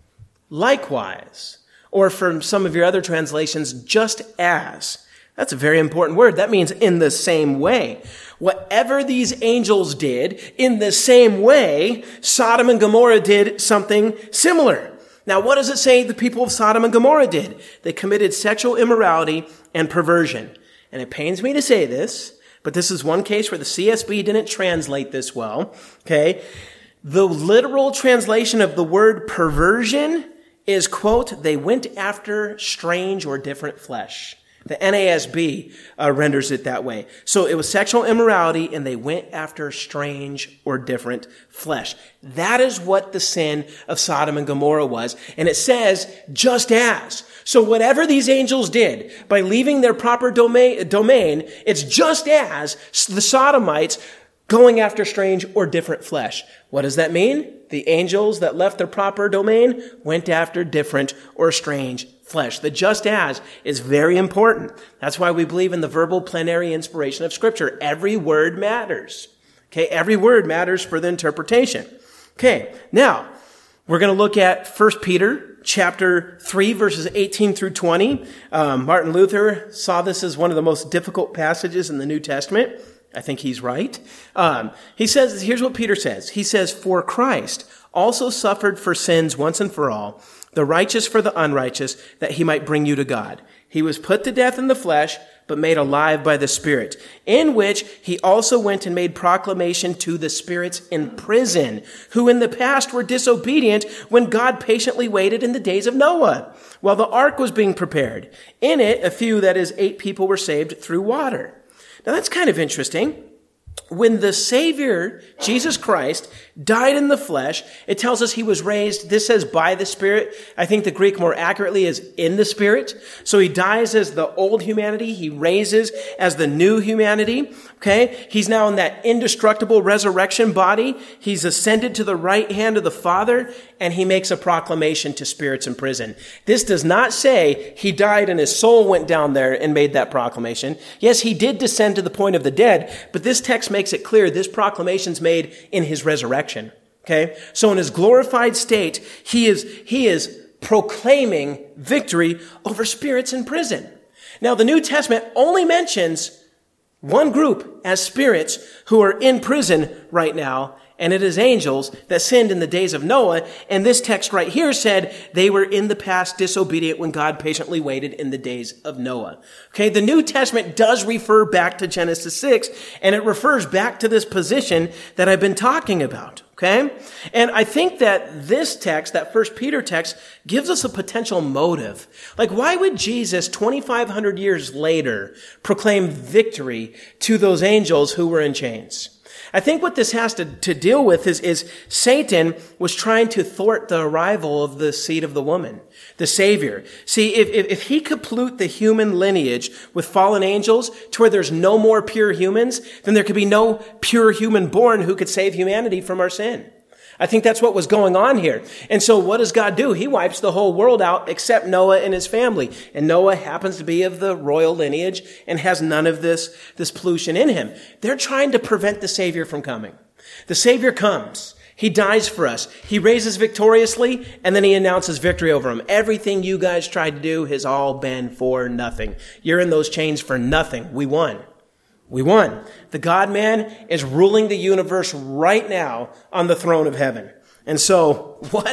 Likewise. Or from some of your other translations, just as. That's a very important word. That means in the same way. Whatever these angels did, in the same way, Sodom and Gomorrah did something similar. Now, what does it say the people of Sodom and Gomorrah did? They committed sexual immorality and perversion. And it pains me to say this, but this is one case where the C S B didn't translate this well. Okay? The literal translation of the word perversion is, quote, they went after strange or different flesh. The N A S B uh, renders it that way. So it was sexual immorality, and they went after strange or different flesh. That is what the sin of Sodom and Gomorrah was. And it says, just as. So whatever these angels did, by leaving their proper domain, domain, it's just as the Sodomites going after strange or different flesh. What does that mean? The angels that left their proper domain went after different or strange flesh. The just as is very important. That's why we believe in the verbal plenary inspiration of Scripture. Every word matters. Okay, every word matters for the interpretation. Okay, now we're going to look at First Peter chapter three, verses eighteen through twenty. Um, Martin Luther saw this as one of the most difficult passages in the New Testament. I think he's right. Um, he says, here's what Peter says. He says, for Christ also suffered for sins once and for all, the righteous for the unrighteous, that he might bring you to God. He was put to death in the flesh, but made alive by the Spirit, in which he also went and made proclamation to the spirits in prison, who in the past were disobedient when God patiently waited in the days of Noah, while the ark was being prepared. In it, a few, that is, eight people were saved through water. Now that's kind of interesting. When the Savior, Jesus Christ, died in the flesh, it tells us he was raised, this says by the Spirit. I think the Greek more accurately is in the Spirit. So he dies as the old humanity. He raises as the new humanity. Okay? He's now in that indestructible resurrection body. He's ascended to the right hand of the Father, and he makes a proclamation to spirits in prison. This does not say he died and his soul went down there and made that proclamation. Yes, he did descend to the point of the dead, but this text makes it clear this proclamation's made in his resurrection. Okay? So in his glorified state, he is, he is proclaiming victory over spirits in prison. Now, the New Testament only mentions one group as spirits who are in prison right now, and it is angels that sinned in the days of Noah. And this text right here said they were in the past disobedient when God patiently waited in the days of Noah. Okay, the New Testament does refer back to Genesis six, and it refers back to this position that I've been talking about. Okay? And I think that this text, that First Peter text, gives us a potential motive. Like, why would Jesus, twenty-five hundred years later, proclaim victory to those angels who were in chains? I think what this has to, to deal with is, is Satan was trying to thwart the arrival of the seed of the woman, the Savior. See, if, if, if he could pollute the human lineage with fallen angels to where there's no more pure humans, then there could be no pure human born who could save humanity from our sin. I think that's what was going on here. And so what does God do? He wipes the whole world out except Noah and his family. And Noah happens to be of the royal lineage and has none of this, this pollution in him. They're trying to prevent the Savior from coming. The Savior comes. He dies for us. He raises victoriously, and then he announces victory over them. Everything you guys tried to do has all been for nothing. You're in those chains for nothing. We won. We won. The God-man is ruling the universe right now on the throne of heaven. And so, what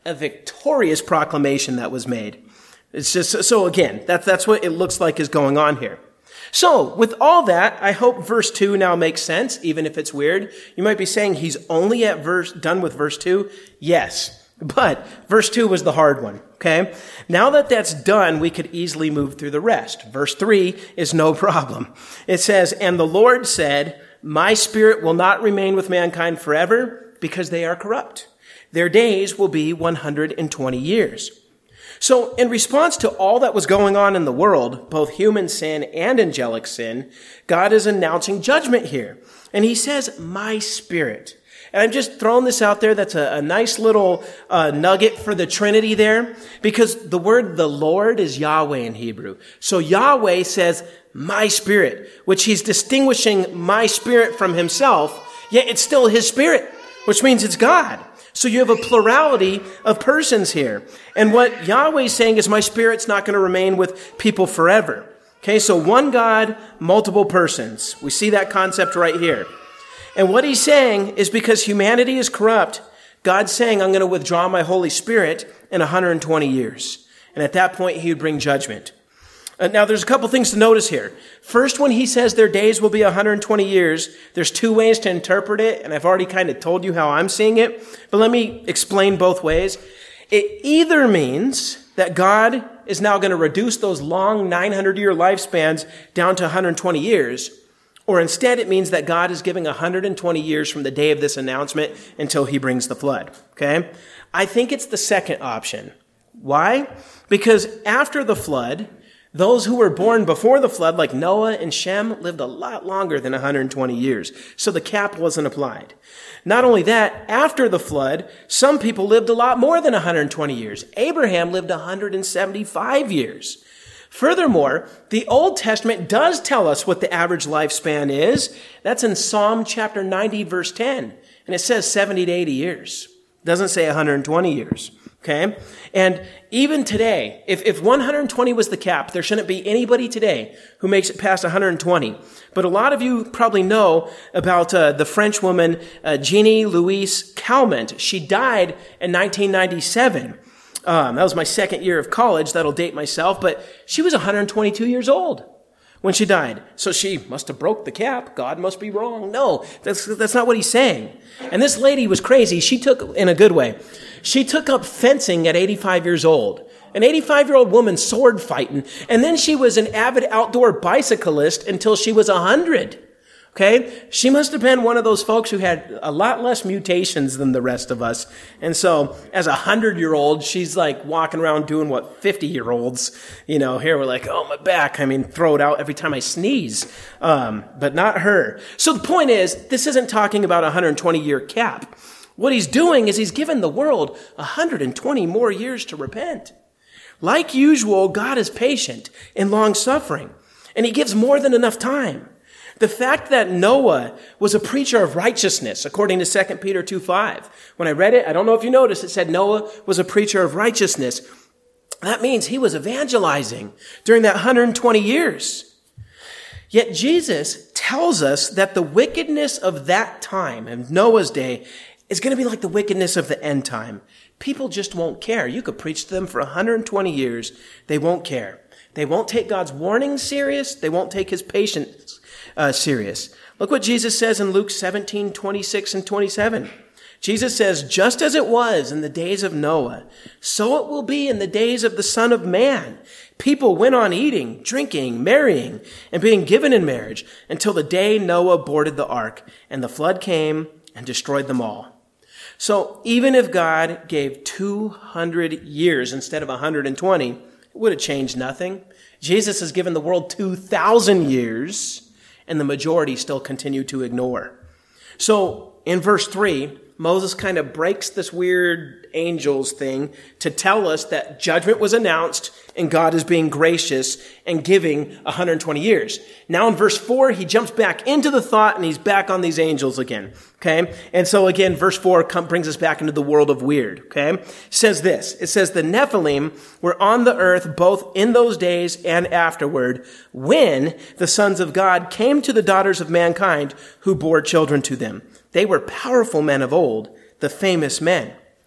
a victorious proclamation that was made. It's just, so again, that's, that's what it looks like is going on here. So, with all that, I hope verse two now makes sense, even if it's weird. You might be saying he's only at verse, done with verse two. Yes, but verse two was the hard one, okay? Now that that's done, we could easily move through the rest. Verse three is no problem. It says, and the Lord said, my spirit will not remain with mankind forever because they are corrupt. Their days will be one hundred twenty years. So in response to all that was going on in the world, both human sin and angelic sin, God is announcing judgment here. And he says, my spirit. And I'm just throwing this out there. That's a, a nice little uh, nugget for the Trinity there, because the word the Lord is Yahweh in Hebrew. So Yahweh says, my spirit, which he's distinguishing my spirit from himself, yet it's still his spirit, which means it's God. So you have a plurality of persons here. And what Yahweh's saying is my spirit's not going to remain with people forever. Okay, so one God, multiple persons. We see that concept right here. And what he's saying is because humanity is corrupt, God's saying, I'm going to withdraw my Holy Spirit in one hundred twenty years. And at that point, he would bring judgment. Uh, now, there's a couple things to notice here. First, when he says their days will be one hundred twenty years, there's two ways to interpret it, and I've already kind of told you how I'm seeing it, but let me explain both ways. It either means that God is now going to reduce those long nine hundred year lifespans down to one hundred twenty years, or instead it means that God is giving one hundred twenty years from the day of this announcement until he brings the flood. Okay? I think it's the second option. Why? Because after the flood, those who were born before the flood, like Noah and Shem, lived a lot longer than one hundred twenty years. So the cap wasn't applied. Not only that, after the flood, some people lived a lot more than one hundred twenty years. Abraham lived one hundred seventy-five years. Furthermore, the Old Testament does tell us what the average lifespan is. That's in Psalm chapter ninety, verse ten. And it says seventy to eighty years. It doesn't say one hundred twenty years. Okay? And even today, if, if one hundred twenty was the cap, there shouldn't be anybody today who makes it past one hundred twenty. But a lot of you probably know about uh, the French woman, uh, Jeannie Louise Calment. She died in nineteen ninety-seven. Um, that was my second year of college. That'll date myself. But she was one hundred twenty-two years old when she died. So she must have broke the cap. God must be wrong. No, that's, that's not what he's saying. And this lady was crazy. She took, in a good way, she took up fencing at eighty-five years old. An eighty-five-year-old woman sword fighting. And then she was an avid outdoor bicyclist until she was one hundred. Okay? She must have been one of those folks who had a lot less mutations than the rest of us. And so, as a hundred-year-old, she's like walking around doing what fifty-year-olds, you know, here we're like, oh, my back. I mean, throw it out every time I sneeze. Um, but not her. So the point is, this isn't talking about a one hundred twenty year cap. What he's doing is he's given the world one hundred twenty more years to repent. Like usual, God is patient and long-suffering, and he gives more than enough time. The fact that Noah was a preacher of righteousness, according to Second Peter two five. When I read it, I don't know if you noticed, it said Noah was a preacher of righteousness. That means he was evangelizing during that one hundred twenty years. Yet Jesus tells us that the wickedness of that time, of Noah's day, is going to be like the wickedness of the end time. People just won't care. You could preach to them for one hundred twenty years. They won't care. They won't take God's warning serious. They won't take his patience uh, serious. Look what Jesus says in Luke seventeen, twenty-six and twenty-seven. Jesus says, just as it was in the days of Noah, so it will be in the days of the Son of Man. People went on eating, drinking, marrying, and being given in marriage until the day Noah boarded the ark, and the flood came and destroyed them all. So even if God gave two hundred years instead of one hundred twenty, it would have changed nothing. Jesus has given the world two thousand years, and the majority still continue to ignore. So in verse three, Moses kind of breaks this weird angels thing to tell us that judgment was announced and God is being gracious and giving one hundred twenty years. Now in verse four, he jumps back into the thought and he's back on these angels again. Okay. And so again, verse four come, brings us back into the world of weird. Okay. It says this, it says the Nephilim were on the earth both in those days and afterward when the sons of God came to the daughters of mankind who bore children to them. They were powerful men of old, the famous men.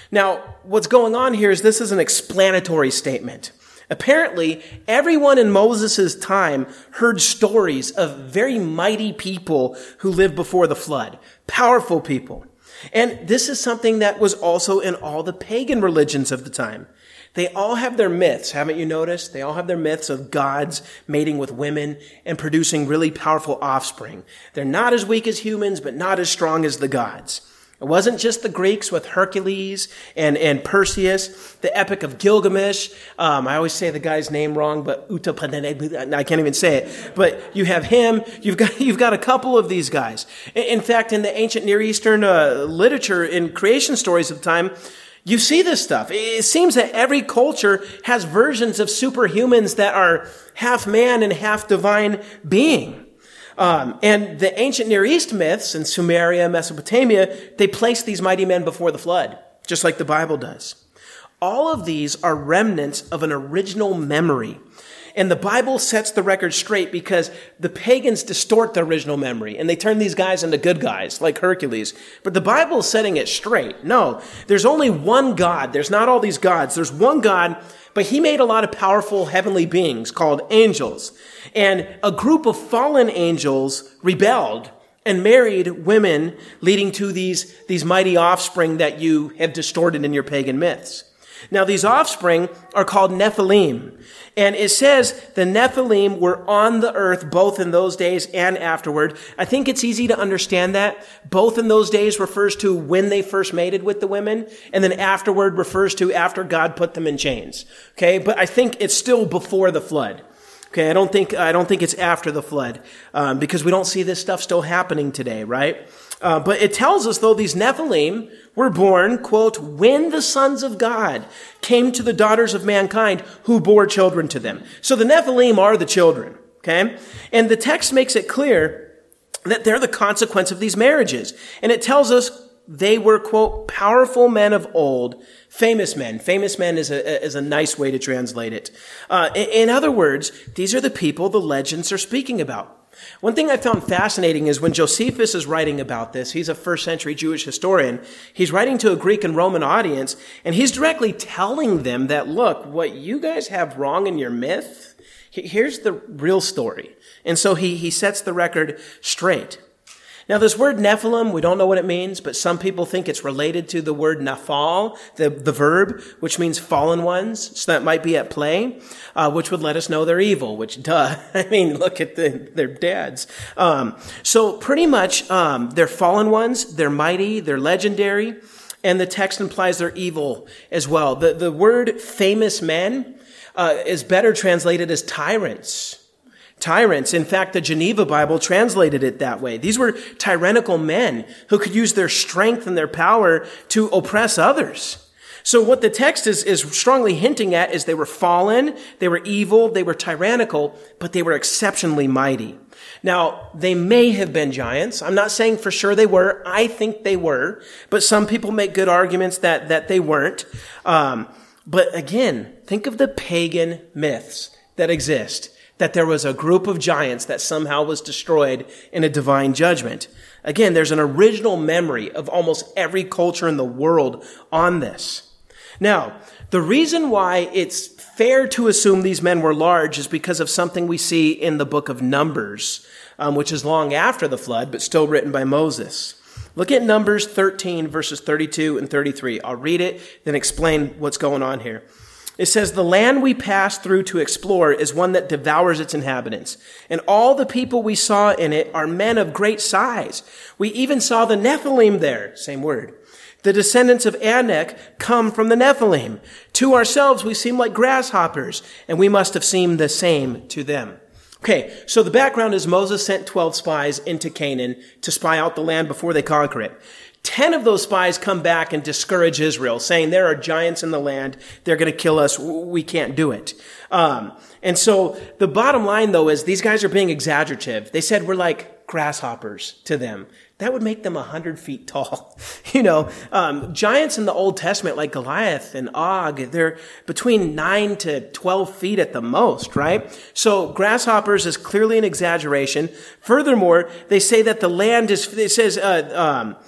Now, what's going on here is this is an explanatory statement. Apparently, everyone in Moses' time heard stories of very mighty people who lived before the flood, powerful people. And this is something that was also in all the pagan religions of the time. They all have their myths, haven't you noticed? They all have their myths of gods mating with women and producing really powerful offspring. They're not as weak as humans, but not as strong as the gods. It wasn't just the Greeks with Hercules and, and Perseus, the Epic of Gilgamesh. Um, I always say the guy's name wrong, but Utapanene, I can't even say it. But you have him. You've got you've got a couple of these guys. In fact, in the ancient Near Eastern uh, literature, in creation stories of the time, you see this stuff. It seems that every culture has versions of superhumans that are half man and half divine being. Um, and the ancient Near East myths in Sumeria, Mesopotamia, they place these mighty men before the flood, just like the Bible does. All of these are remnants of an original memory. And the Bible sets the record straight because the pagans distort the original memory and they turn these guys into good guys like Hercules. But the Bible is setting it straight. No, there's only one God. There's not all these gods. There's one God, but he made a lot of powerful heavenly beings called angels. And a group of fallen angels rebelled and married women, leading to these, these mighty offspring that you have distorted in your pagan myths. Now, these offspring are called Nephilim. And it says the Nephilim were on the earth both in those days and afterward. I think it's easy to understand that. Both in those days refers to when they first mated with the women, and then afterward refers to after God put them in chains. Okay, but I think it's still before the flood. Okay, I don't think I don't think it's after the flood um, because we don't see this stuff still happening today, right? Uh, but it tells us, though, these Nephilim were born, quote, when the sons of God came to the daughters of mankind who bore children to them. So the Nephilim are the children, okay? And the text makes it clear that they're the consequence of these marriages. And it tells us they were, quote, powerful men of old, famous men. Famous men is a, is a nice way to translate it. Uh, in, in other words, these are the people the legends are speaking about. One thing I found fascinating is when Josephus is writing about this, he's a first century Jewish historian, he's writing to a Greek and Roman audience, and he's directly telling them that, look, what you guys have wrong in your myth, here's the real story. And so he, he sets the record straight. Now, this word Nephilim, we don't know what it means, but some people think it's related to the word Naphal, the, the verb, which means fallen ones. So that might be at play, uh, which would let us know they're evil, which, duh. I mean, look at the, their dads. Um, so pretty much, um, they're fallen ones, they're mighty, they're legendary, and the text implies they're evil as well. The, the word famous men, uh, is better translated as tyrants. Tyrants. In fact, the Geneva Bible translated it that way. These were tyrannical men who could use their strength and their power to oppress others. So what the text is, is strongly hinting at is they were fallen, they were evil, they were tyrannical, but they were exceptionally mighty. Now, they may have been giants. I'm not saying for sure they were. I think they were, but some people make good arguments that, that they weren't. Um, but again, think of the pagan myths that exist. That there was a group of giants that somehow was destroyed in a divine judgment. Again, there's an original memory of almost every culture in the world on this. Now, the reason why it's fair to assume these men were large is because of something we see in the book of Numbers, um, which is long after the flood, but still written by Moses. Look at Numbers thirteen, verses thirty-two and thirty-three. I'll read it, then explain what's going on here. It says, the land we passed through to explore is one that devours its inhabitants. And all the people we saw in it are men of great size. We even saw the Nephilim there. Same word. The descendants of Anak come from the Nephilim. To ourselves we seem like grasshoppers, and we must have seemed the same to them. Okay, so the background is Moses sent twelve spies into Canaan to spy out the land before they conquer it. Ten of those spies come back and discourage Israel, saying there are giants in the land. They're going to kill us. We can't do it. Um, and so the bottom line, though, is these guys are being exaggerative. They said we're like grasshoppers to them. That would make them a hundred feet tall. You know, um, giants in the Old Testament, like Goliath and Og, they're between nine to twelve feet at the most, right? So grasshoppers is clearly an exaggeration. Furthermore, they say that the land is, it says, uh, um,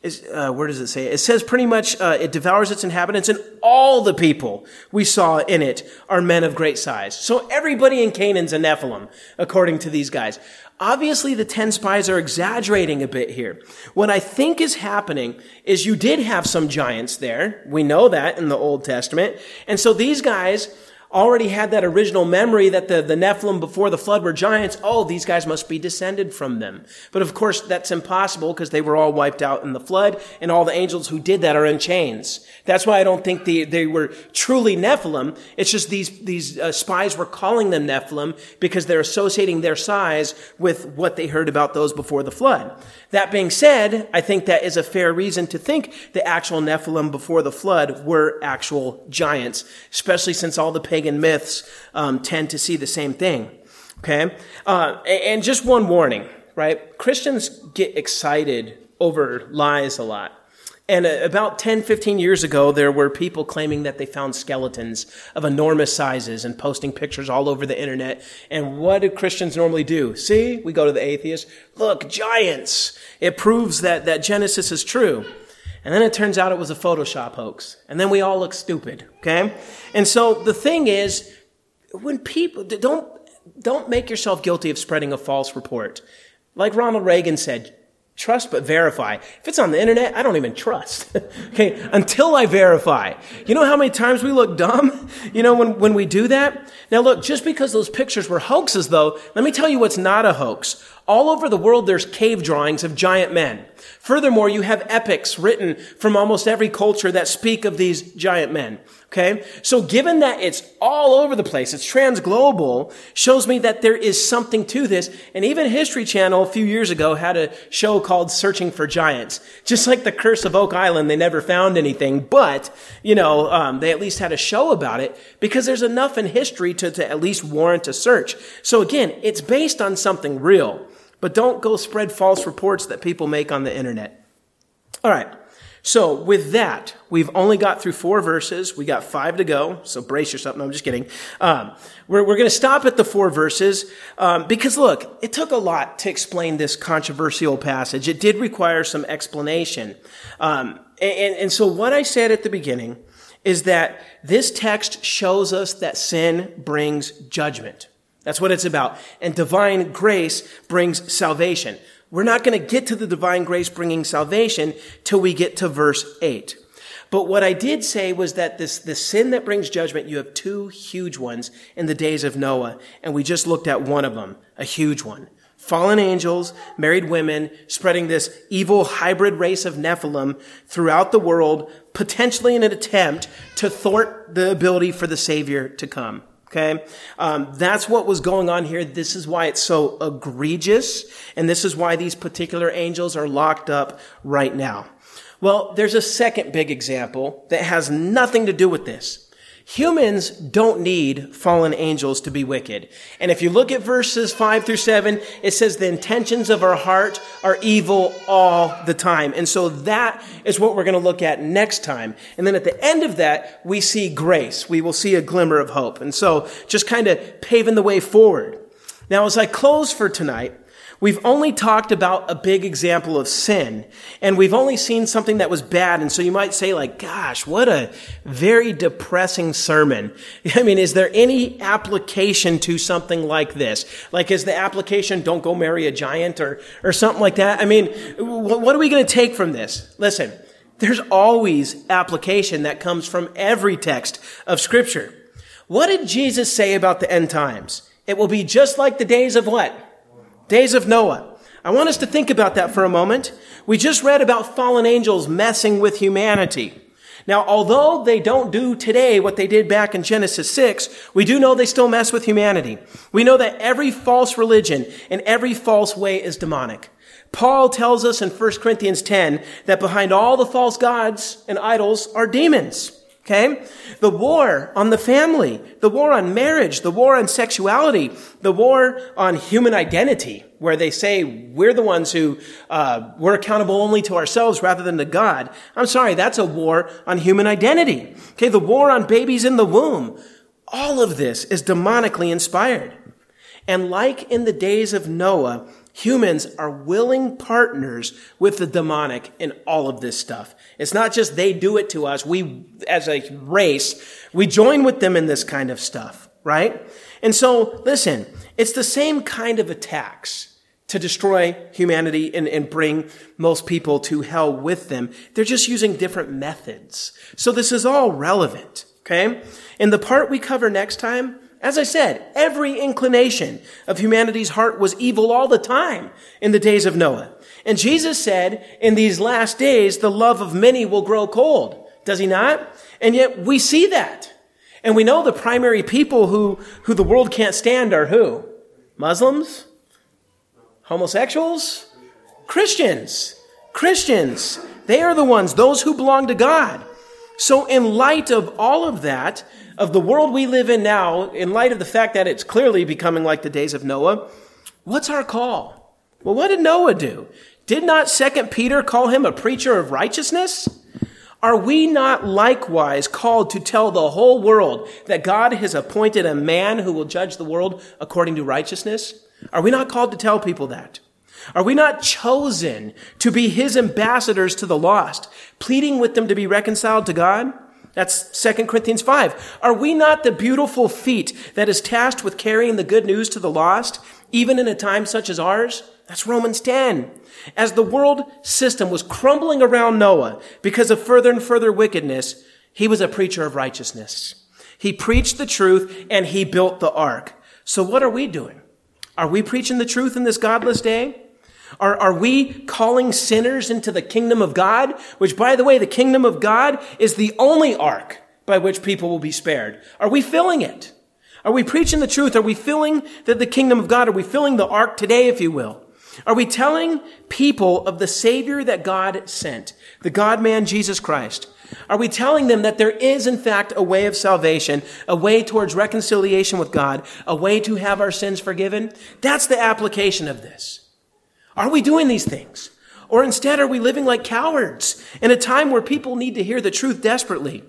is, uh, where does it say? It says pretty much uh, it devours its inhabitants, and all the people we saw in it are men of great size. So everybody in Canaan's a Nephilim, according to these guys. Obviously, the ten spies are exaggerating a bit here. What I think is happening is you did have some giants there. We know that in the Old Testament. And so these guys already had that original memory that the, the Nephilim before the flood were giants. Oh, these guys must be descended from them. But of course, that's impossible because they were all wiped out in the flood, and all the angels who did that are in chains. That's why I don't think they, they were truly Nephilim. It's just these, these uh, spies were calling them Nephilim because they're associating their size with what they heard about those before the flood. That being said, I think that is a fair reason to think the actual Nephilim before the flood were actual giants, especially since all the pagan myths um, tend to see the same thing. Okay? Uh, and just one warning, right? Christians get excited over lies a lot. And about ten, fifteen years ago, there were people claiming that they found skeletons of enormous sizes and posting pictures all over the internet. And what do Christians normally do? See, we go to the atheists. Look, giants. It proves that, that Genesis is true. And then it turns out it was a Photoshop hoax. And then we all look stupid, okay? And so the thing is, when people, don't, don't make yourself guilty of spreading a false report. Like Ronald Reagan said, trust but verify. If it's on the internet, I don't even trust. Okay, until I verify. You know how many times we look dumb, you know, when, when we do that? Now look, just because those pictures were hoaxes though, let me tell you what's not a hoax. All over the world, there's cave drawings of giant men. Furthermore, you have epics written from almost every culture that speak of these giant men. Okay? So given that it's all over the place, it's transglobal, shows me that there is something to this. And even History Channel a few years ago had a show called Searching for Giants. Just like the Curse of Oak Island, they never found anything, but, you know, um, they at least had a show about it because there's enough in history to, to at least warrant a search. So again, it's based on something real. But don't go spread false reports that people make on the internet. All right. So with that, we've only got through four verses. We got five to go. So brace yourself. No, I'm just kidding. Um, we're, we're going to stop at the four verses um, because look, it took a lot to explain this controversial passage. It did require some explanation. Um, and, and so what I said at the beginning is that this text shows us that sin brings judgment. That's what it's about. And divine grace brings salvation. We're not going to get to the divine grace bringing salvation till we get to verse eight. But what I did say was that this, the sin that brings judgment, you have two huge ones in the days of Noah. And we just looked at one of them, a huge one. Fallen angels, married women, spreading this evil hybrid race of Nephilim throughout the world, potentially in an attempt to thwart the ability for the Savior to come. Okay, um, that's what was going on here. This is why it's so egregious, and this is why these particular angels are locked up right now. Well, there's a second big example that has nothing to do with this. Humans don't need fallen angels to be wicked. And if you look at verses five through seven, it says the intentions of our heart are evil all the time. And so that is what we're going to look at next time. And then at the end of that, we see grace. We will see a glimmer of hope. And so just kind of paving the way forward. Now, as I close for tonight, we've only talked about a big example of sin, and we've only seen something that was bad. And so you might say, like, gosh, what a very depressing sermon. I mean, is there any application to something like this? Like, is the application, don't go marry a giant or, or something like that? I mean, what are we going to take from this? Listen, there's always application that comes from every text of Scripture. What did Jesus say about the end times? It will be just like the days of what? Days of Noah. I want us to think about that for a moment. We just read about fallen angels messing with humanity. Now, although they don't do today what they did back in Genesis six, we do know they still mess with humanity. We know that every false religion and every false way is demonic. Paul tells us in First Corinthians ten that behind all the false gods and idols are demons. Okay? The war on the family, the war on marriage, the war on sexuality, the war on human identity, where they say we're the ones who, uh, we're accountable only to ourselves rather than to God. I'm sorry, that's a war on human identity. Okay? The war on babies in the womb. All of this is demonically inspired. And like in the days of Noah, humans are willing partners with the demonic in all of this stuff. It's not just they do it to us. We, as a race, we join with them in this kind of stuff, right? And so, listen, it's the same kind of attacks to destroy humanity and, and bring most people to hell with them. They're just using different methods. So this is all relevant, okay? And the part we cover next time, as I said, every inclination of humanity's heart was evil all the time in the days of Noah. And Jesus said, in these last days, the love of many will grow cold. Does he not? And yet we see that. And we know the primary people who, who the world can't stand are who? Muslims? Homosexuals? Christians. Christians. They are the ones, those who belong to God. So in light of all of that, of the world we live in now, in light of the fact that it's clearly becoming like the days of Noah, what's our call? Well, what did Noah do? Did not Second Peter call him a preacher of righteousness? Are we not likewise called to tell the whole world that God has appointed a man who will judge the world according to righteousness? Are we not called to tell people that? Are we not chosen to be his ambassadors to the lost, pleading with them to be reconciled to God? That's Second Corinthians five. Are we not the beautiful feet that is tasked with carrying the good news to the lost, even in a time such as ours? That's Romans ten. As the world system was crumbling around Noah because of further and further wickedness, he was a preacher of righteousness. He preached the truth and he built the ark. So what are we doing? Are we preaching the truth in this godless day? Are, are we calling sinners into the kingdom of God? Which, by the way, the kingdom of God is the only ark by which people will be spared. Are we filling it? Are we preaching the truth? Are we filling the, the kingdom of God? Are we filling the ark today, if you will? Are we telling people of the Savior that God sent, the God-man Jesus Christ? Are we telling them that there is, in fact, a way of salvation, a way towards reconciliation with God, a way to have our sins forgiven? That's the application of this. Are we doing these things? Or instead, are we living like cowards in a time where people need to hear the truth desperately?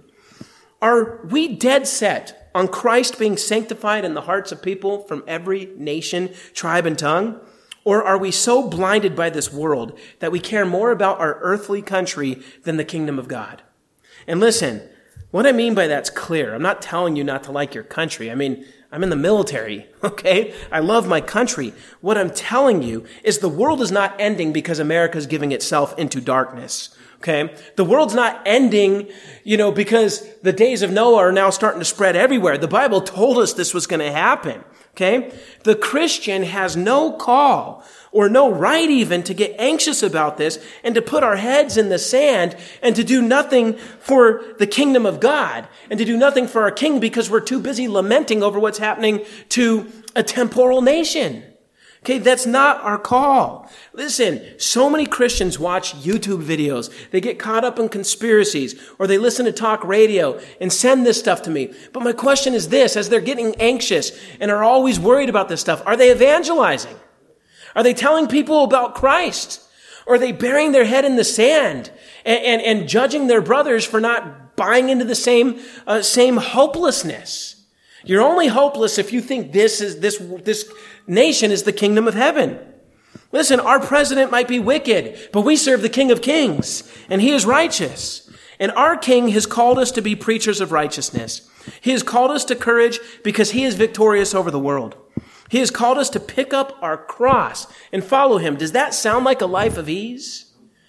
Are we dead set on Christ being sanctified in the hearts of people from every nation, tribe, and tongue? Or are we so blinded by this world that we care more about our earthly country than the kingdom of God? And listen, what I mean by that's clear. I'm not telling you not to like your country. I mean, I'm in the military, okay? I love my country. What I'm telling you is the world is not ending because America's giving itself into darkness, okay? The world's not ending, you know, because the days of Noah are now starting to spread everywhere. The Bible told us this was going to happen, okay? The Christian has no call or no right even to get anxious about this and to put our heads in the sand and to do nothing for the kingdom of God and to do nothing for our king because we're too busy lamenting over what's happening to a temporal nation. Okay, that's not our call. Listen, so many Christians watch YouTube videos. They get caught up in conspiracies or they listen to talk radio and send this stuff to me. But my question is this, as they're getting anxious and are always worried about this stuff, are they evangelizing? Are they telling people about Christ? Or are they burying their head in the sand and, and, and judging their brothers for not buying into the same, uh, same hopelessness? You're only hopeless if you think this is, this, this nation is the kingdom of heaven. Listen, our president might be wicked, but we serve the King of Kings and he is righteous. And our King has called us to be preachers of righteousness. He has called us to courage because he is victorious over the world. He has called us to pick up our cross and follow him. Does that sound like a life of ease?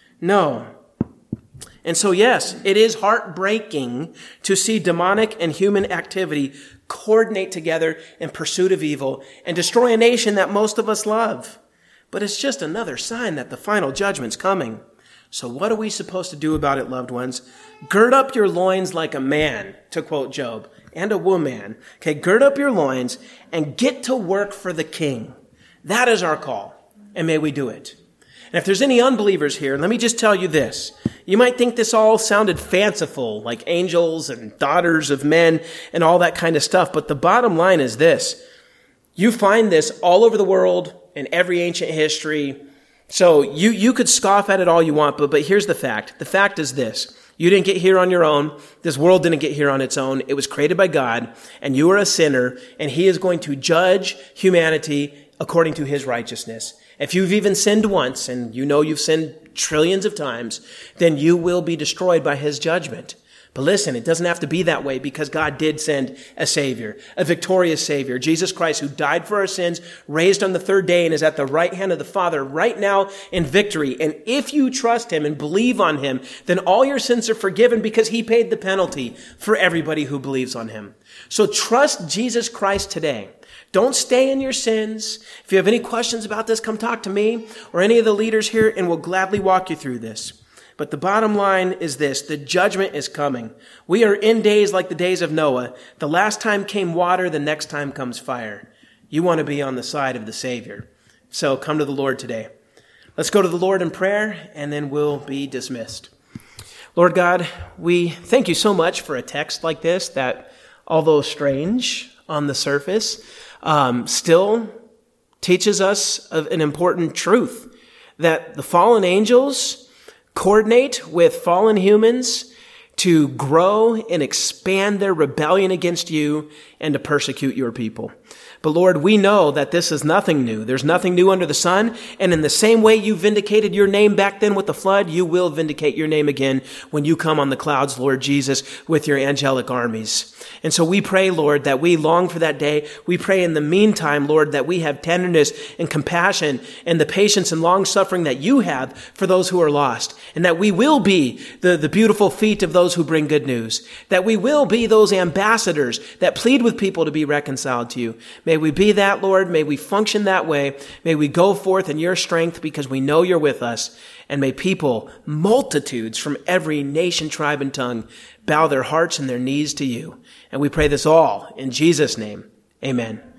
No. And so, yes, it is heartbreaking to see demonic and human activity coordinate together in pursuit of evil and destroy a nation that most of us love. But it's just another sign that the final judgment's coming. So what are we supposed to do about it, loved ones? Gird up your loins like a man, to quote Job, and a woman. Okay, gird up your loins and get to work for the King. That is our call, and may we do it. And if there's any unbelievers here, let me just tell you this. You might think this all sounded fanciful, like angels and daughters of men and all that kind of stuff, but the bottom line is this. You find this all over the world in every ancient history. So you, you could scoff at it all you want, but, but here's the fact. The fact is this. You didn't get here on your own. This world didn't get here on its own. It was created by God, and you are a sinner, and he is going to judge humanity according to his righteousness. If you've even sinned once, and you know you've sinned trillions of times, then you will be destroyed by his judgment. But listen, it doesn't have to be that way because God did send a Savior, a victorious Savior, Jesus Christ, who died for our sins, raised on the third day, and is at the right hand of the Father right now in victory. And if you trust him and believe on him, then all your sins are forgiven because he paid the penalty for everybody who believes on him. So trust Jesus Christ today. Don't stay in your sins. If you have any questions about this, come talk to me or any of the leaders here, and we'll gladly walk you through this. But the bottom line is this: the judgment is coming. We are in days like the days of Noah. The last time came water, the next time comes fire. You want to be on the side of the Savior. So come to the Lord today. Let's go to the Lord in prayer, and then we'll be dismissed. Lord God, we thank you so much for a text like this that, although strange on the surface, um, still teaches us of an important truth, that the fallen angels coordinate with fallen humans to grow and expand their rebellion against you and to persecute your people. But Lord, we know that this is nothing new. There's nothing new under the sun. And in the same way you vindicated your name back then with the flood, you will vindicate your name again when you come on the clouds, Lord Jesus, with your angelic armies. And so we pray, Lord, that we long for that day. We pray in the meantime, Lord, that we have tenderness and compassion and the patience and long suffering that you have for those who are lost. And that we will be the, the beautiful feet of those who bring good news. That we will be those ambassadors that plead with people to be reconciled to you. May we be that, Lord. May we function that way. May we go forth in your strength because we know you're with us. And may people, multitudes from every nation, tribe, and tongue, bow their hearts and their knees to you. And we pray this all in Jesus' name. Amen.